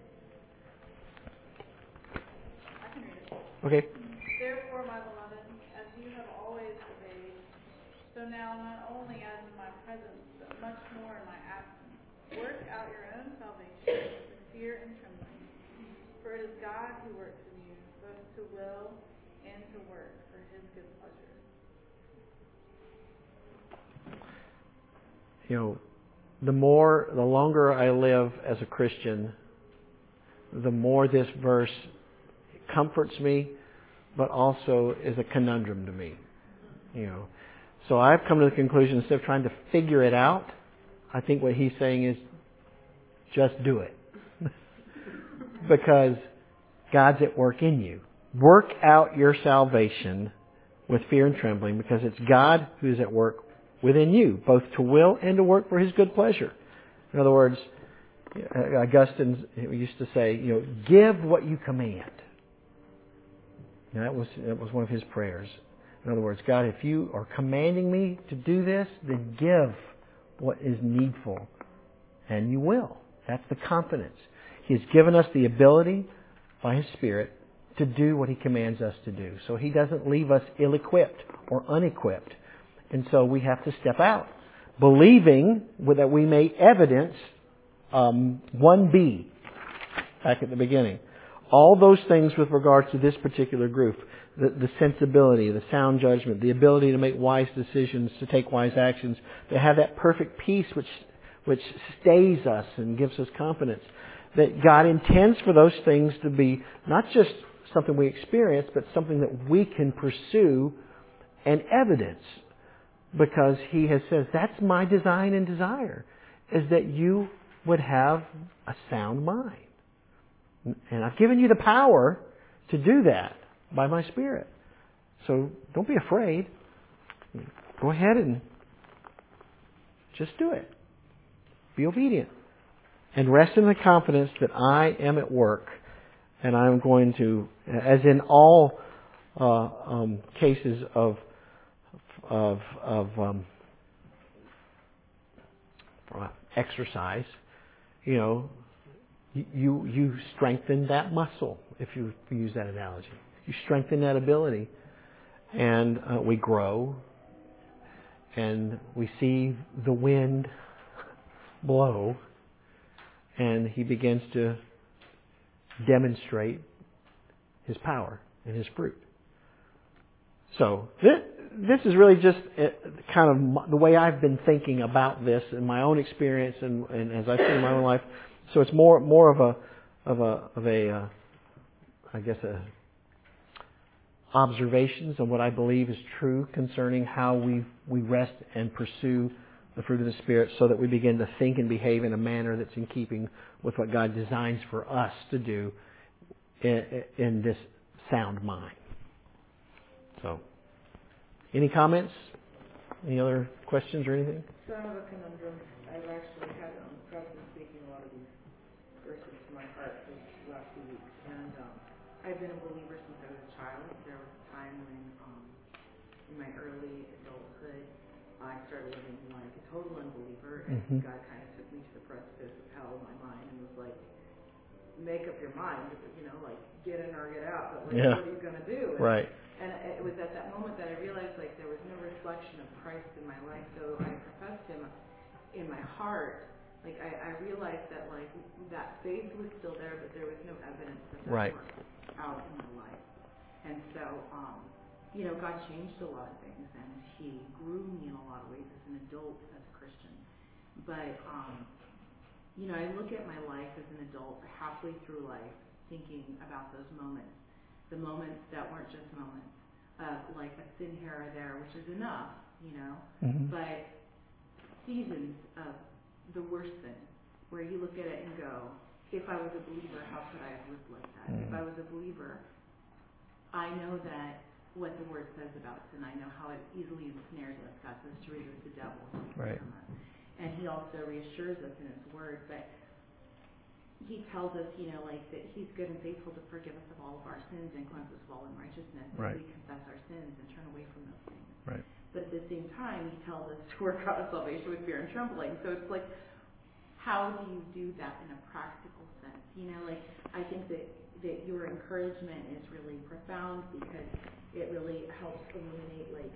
I can read it. Okay. Therefore, my beloved, as you have always obeyed, so now not only as in my presence, but much more in my absence, work out your own salvation with fear and trembling. For it is God who works in you, both to will and to work for His good pleasure. You know, the more, the longer I live as a Christian, the more this verse comforts me, but also is a conundrum to me. You know, so I've come to the conclusion, instead of trying to figure it out, I think what he's saying is, just do it. Because God's at work in you. Work out your salvation with fear and trembling, because it's God who's at work within you, both to will and to work for His good pleasure. In other words, Augustine used to say, you know, give what you command. You know, that was that was one of his prayers. In other words, God, if you are commanding me to do this, then give what is needful, and you will. That's the confidence. He has given us the ability by His Spirit to do what He commands us to do. So He doesn't leave us ill-equipped or unequipped. And so we have to step out, believing that we may evidence um, one B back at the beginning. All those things with regards to this particular group, the, the sensibility, the sound judgment, the ability to make wise decisions, to take wise actions, to have that perfect peace which which stays us and gives us confidence. That God intends for those things to be not just something we experience, but something that we can pursue and evidence. Because He has said, that's my design and desire, is that you would have a sound mind. And I've given you the power to do that by my Spirit. So don't be afraid. Go ahead and just do it. Be obedient. And rest in the confidence that I am at work, and I am going to, as in all uh, um, cases of of of um, exercise, you know, you you strengthen that muscle, if you use that analogy. You strengthen that ability, and uh, we grow, and we see the wind blow, and He begins to demonstrate His power and His fruit. So this, this is really just kind of the way I've been thinking about this in my own experience and, and as I've seen in my own life. So it's more more of a of a of a uh, I guess a observations of what I believe is true concerning how we we rest and pursue the fruit of the Spirit, so that we begin to think and behave in a manner that's in keeping with what God designs for us to do in, in this sound mind. So, any comments? Any other questions or anything? So I have a conundrum. I've actually had um, God's been speaking a lot of these verses to my heart this last few weeks, and um, I've been a believer since I was a child. There was a time when, um, in my early adulthood, I started living like a total unbeliever, and mm-hmm. God kind of took me to the precipice of hell in my mind and was like, make up your mind, you know, like, get in or get out, but like, yeah. What are you going to do? And, right. And it was at that moment that I realized, like, there was no reflection of Christ in my life, so I professed Him in my heart. Like, I, I realized that, like, that faith was still there, but there was no evidence of that right. work out in my life. And so, um, you know, God changed a lot of things, and He grew me in a lot of ways as an adult, as a Christian. But, um, you know, I look at my life as an adult, halfway through life, thinking about those moments, the moments that weren't just moments of like a sin here or there, which is enough, you know, Mm-hmm. but seasons of the worst sin, where you look at it and go, if I was a believer, how could I have lived like that? Mm-hmm. If I was a believer, I know that what the Word says about sin. I know how it easily ensnares us. God says to resist the devil. Right. And He also reassures us in His Word. But He tells us, you know, like that He's good and faithful to forgive us of all of our sins and cleanse us of all unrighteousness. Right. If we confess our sins and turn away from those things. Right. But at the same time, He tells us to work out our salvation with fear and trembling. So it's like, how do you do that in a practical sense? You know, like I think that, that your encouragement is really profound because it really helps illuminate, like,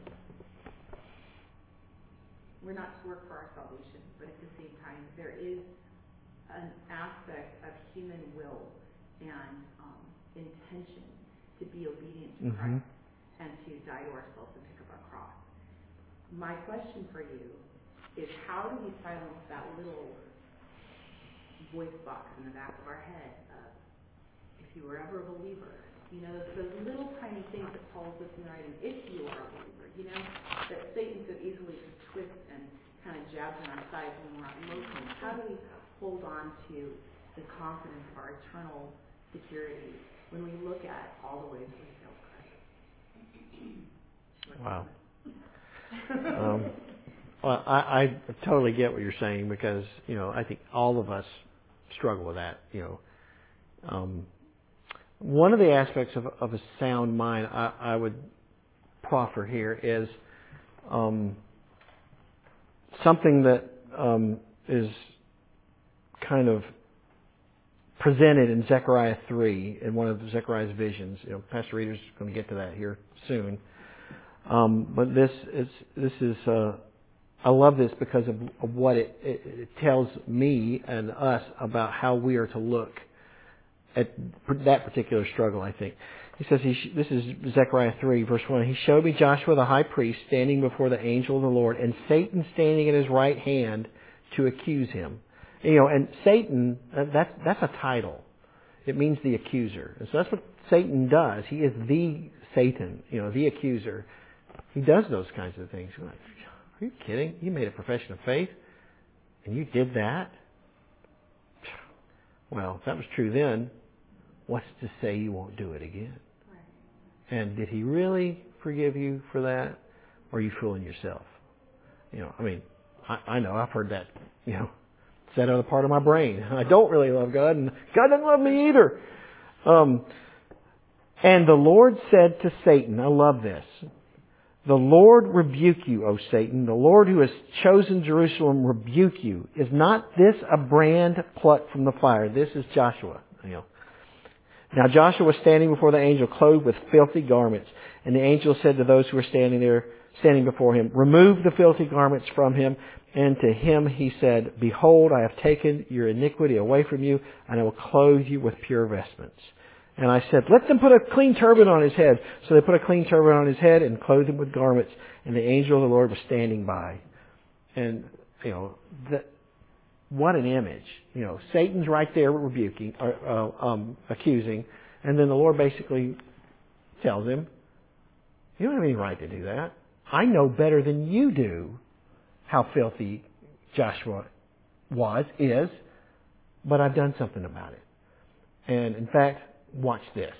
we're not to work for our salvation, but at the same time, there is an aspect of human will and um, intention to be obedient to Mm-hmm. Christ and to die to ourselves and pick up our cross. My question for you is, how do we silence that little voice box in the back of our head of, if you were ever a believer, you know, those, those little tiny things that Paul's listening right in, if you are a believer, you know, that Satan so easily could twist and kind of jab in our sides when we're emotional. How do we hold on to the confidence of our eternal security when we look at all the ways we fail Christ? Wow. um, well, I, I totally get what you're saying because, you know, I think all of us struggle with that, you know. Um, one of the aspects of, of a sound mind I, I would proffer here is um, something that um, is kind of presented in Zechariah three, in one of Zechariah's visions. You know, Pastor Reader's going to get to that here soon. Um, but this is this is uh, I love this because of, of what it, it, it tells me and us about how we are to look at that particular struggle. I think he says he sh- this is Zechariah three verse one. He showed me Joshua the high priest standing before the angel of the Lord, and Satan standing at his right hand to accuse him. You know, and Satan, that's that's a title. It means the accuser. And so that's what Satan does. He is the Satan, you know, the accuser. He does those kinds of things. You're like, are you kidding? You made a profession of faith, and you did that? Well, if that was true then, what's to say you won't do it again? Right. And did he really forgive you for that? Or are you fooling yourself? You know, I mean, I, I know I've heard that, you know, said on a part of my brain. I don't really love God, and God doesn't love me either. Um, and the Lord said to Satan, I love this, the Lord rebuke you, O Satan. The Lord who has chosen Jerusalem rebuke you. Is not this a brand plucked from the fire? This is Joshua. You know. Now Joshua was standing before the angel, clothed with filthy garments. And the angel said to those who were standing there, standing before him, remove the filthy garments from him. And to him he said, behold, I have taken your iniquity away from you, and I will clothe you with pure vestments. And I said, let them put a clean turban on his head. So they put a clean turban on his head and clothed him with garments. And the angel of the Lord was standing by. And, you know, the, what an image. You know, Satan's right there rebuking, or, uh, um, accusing. And then the Lord basically tells him, you don't have any right to do that. I know better than you do how filthy Joshua was, is, but I've done something about it. And in fact, watch this.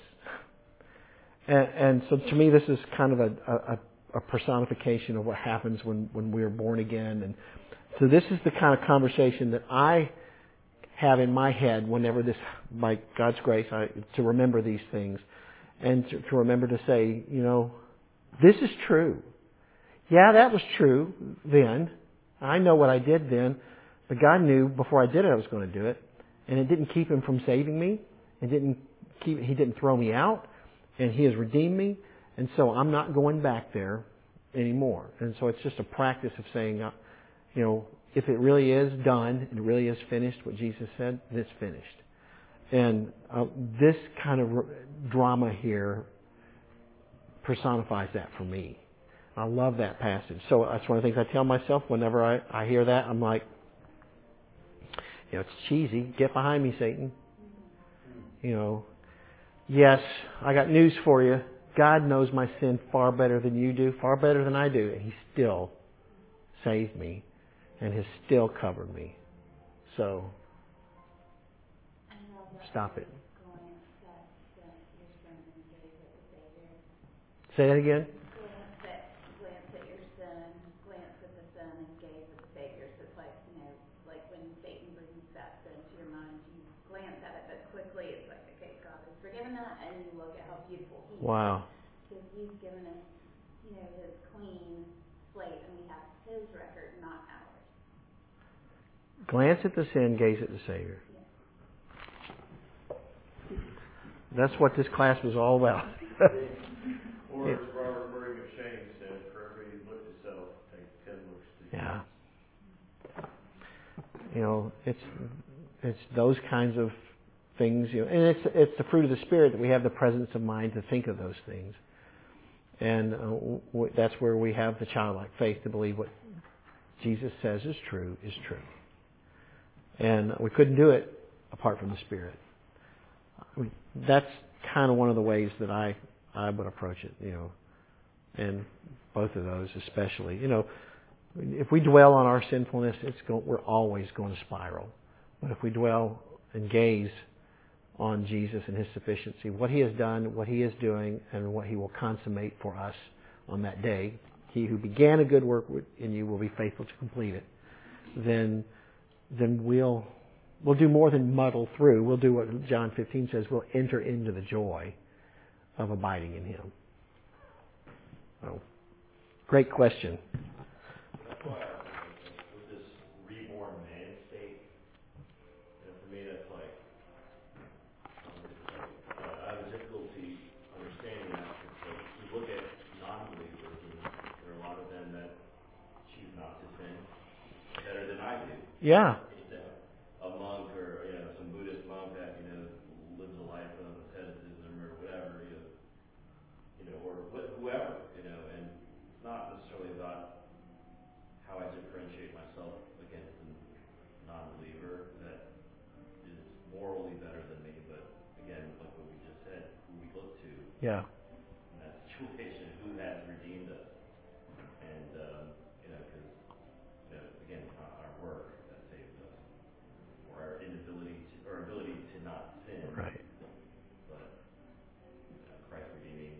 And, and so to me, this is kind of a, a, a personification of what happens when, when we're born again. And so this is the kind of conversation that I have in my head whenever this, by God's grace, I, to remember these things. And to, to remember to say, you know, this is true. Yeah, that was true then. I know what I did then. But God knew before I did it I was going to do it. And it didn't keep Him from saving me. It didn't keep, He didn't throw me out. And He has redeemed me. And so I'm not going back there anymore. And so it's just a practice of saying, uh, you know, if it really is done, and it really is finished, what Jesus said, then it's finished. And uh, this kind of r- drama here personifies that for me. I love that passage. So that's one of the things I tell myself whenever I, I hear that. I'm like, You know, it's cheesy. Get behind me, Satan. You know, yes, I got news for you. God knows my sin far better than you do, far better than I do, and He still saved me and has still covered me. So, stop it. Say that again? Glance at, glance at your sin, glance at the sin and gaze at the Savior. So it's like, you know, like when Satan brings that sin to your mind, you glance at it, but quickly it's like, okay, God has forgiven that, and you look at how beautiful He Wow. is. Because He's given us, you know, His clean slate, and we have His record, not ours. Glance at the sin, gaze at the Savior. That's what this class was all about. Or as Robert Murray McShane said, for every look to self, take ten looks to Yeah. You know, it's it's those kinds of things, you know, and it's it's the fruit of the Spirit that we have the presence of mind to think of those things, and uh, w- that's where we have the childlike faith to believe what Jesus says is true is true, and we couldn't do it apart from the Spirit. I mean, that's kind of one of the ways that I I would approach it, you know, and both of those especially, you know. If we dwell on our sinfulness, it's go, we're always going to spiral. But if we dwell and gaze on Jesus and His sufficiency, what He has done, what He is doing, and what He will consummate for us on that day, He who began a good work in you will be faithful to complete it. Then, then we'll we'll do more than muddle through. We'll do what John fifteen says. We'll enter into the joy of abiding in Him. Oh, great question. That's why I was with this reborn man state, and for me that's like, uh, I have a difficulty understanding that. It's like, you look at non-believers, and there are a lot of them that choose not to sin better than I do. Yeah. You know, a monk or, you know, some Buddhist monk that, you know, lives a life of asceticism or whatever, you know, you know, or wh- whoever, you know, and it's not necessarily about how I differentiate myself against a non-believer that is morally better than me, but again, like what we just said, who we look to Yeah. in that situation, who has redeemed us, and um, you know, because you know, again, it's not our work that saves us, or our inability to, or ability to not sin, Right. but you know, Christ's redeeming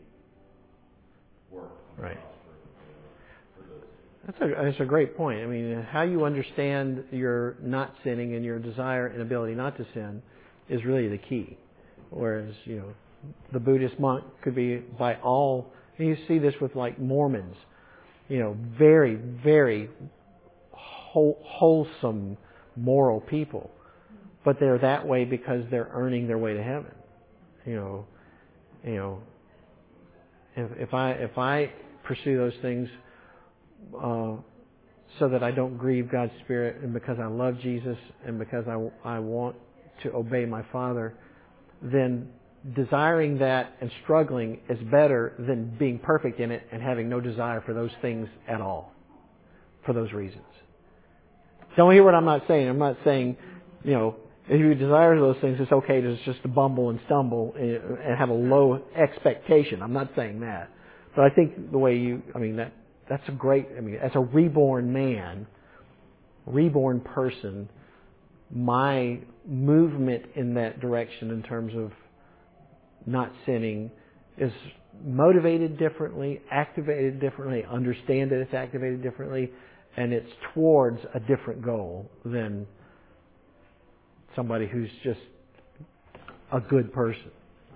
work on the Right. cross for, you know, for those sins. That's a that's a great point. I mean, how you understand your not sinning and your desire and ability not to sin is really the key. Whereas, you know, the Buddhist monk could be by all. And you see this with like Mormons, you know, very very whole, wholesome moral people, but they're that way because they're earning their way to heaven. You know, you know. If, if I if I pursue those things uh, so that I don't grieve God's Spirit, and because I love Jesus, and because I I want to obey my Father, then desiring that and struggling is better than being perfect in it and having no desire for those things at all, for those reasons. Don't hear what I'm not saying. I'm not saying, you know, if you desire those things, it's okay to just to bumble and stumble and have a low expectation. I'm not saying that. But I think the way you, I mean, that that's a great, I mean, as a reborn man, reborn person, my movement in that direction in terms of not sinning is motivated differently, activated differently, understand that it's activated differently, and it's towards a different goal than somebody who's just a good person.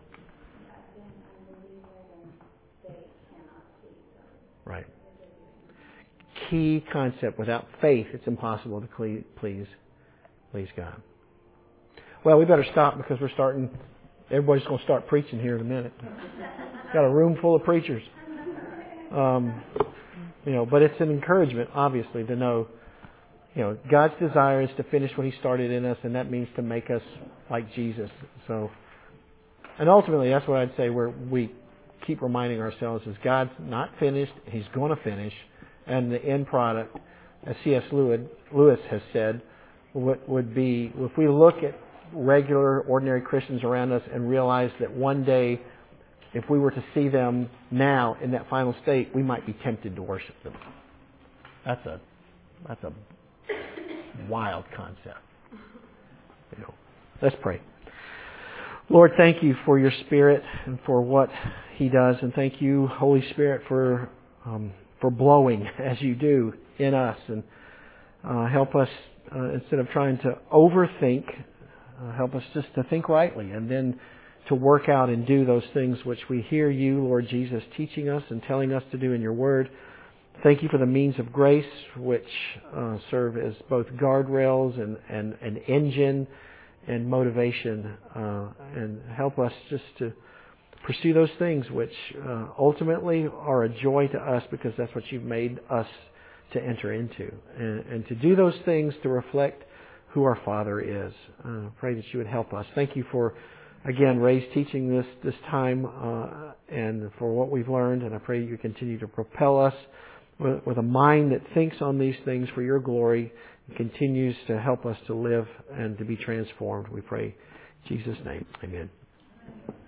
Right. Key concept. Without faith, it's impossible to please, please, please God. Well, we better stop because we're starting. Everybody's going to start preaching here in a minute. Got a room full of preachers. Um, you know, but it's an encouragement, obviously, to know. You know, God's desire is to finish what He started in us, and that means to make us like Jesus. So, and ultimately, that's what I'd say. Where we keep reminding ourselves is God's not finished; He's going to finish, and the end product, as C S Lewis Lewis has said, would, would be, if we look at regular, ordinary Christians around us and realize that one day, if we were to see them now in that final state, we might be tempted to worship them. That's a, that's a wild concept. You know, let's pray. Lord, thank you for your Spirit and for what He does, and thank you, Holy Spirit, for um, for blowing as you do in us, and uh, help us uh, instead of trying to overthink, uh, help us just to think rightly, and then to work out and do those things which we hear you, Lord Jesus, teaching us and telling us to do in your Word. Thank you for the means of grace, which uh, serve as both guardrails and and an engine and motivation, uh, and help us just to pursue those things which uh, ultimately are a joy to us, because that's what you've made us to enter into, and, and to do those things to reflect who our Father is. Uh, pray that you would help us. Thank you for, again, Ray's teaching this this time uh, and for what we've learned, and I pray you continue to propel us with, with a mind that thinks on these things for your glory, and continues to help us to live and to be transformed. We pray in Jesus' name. Amen.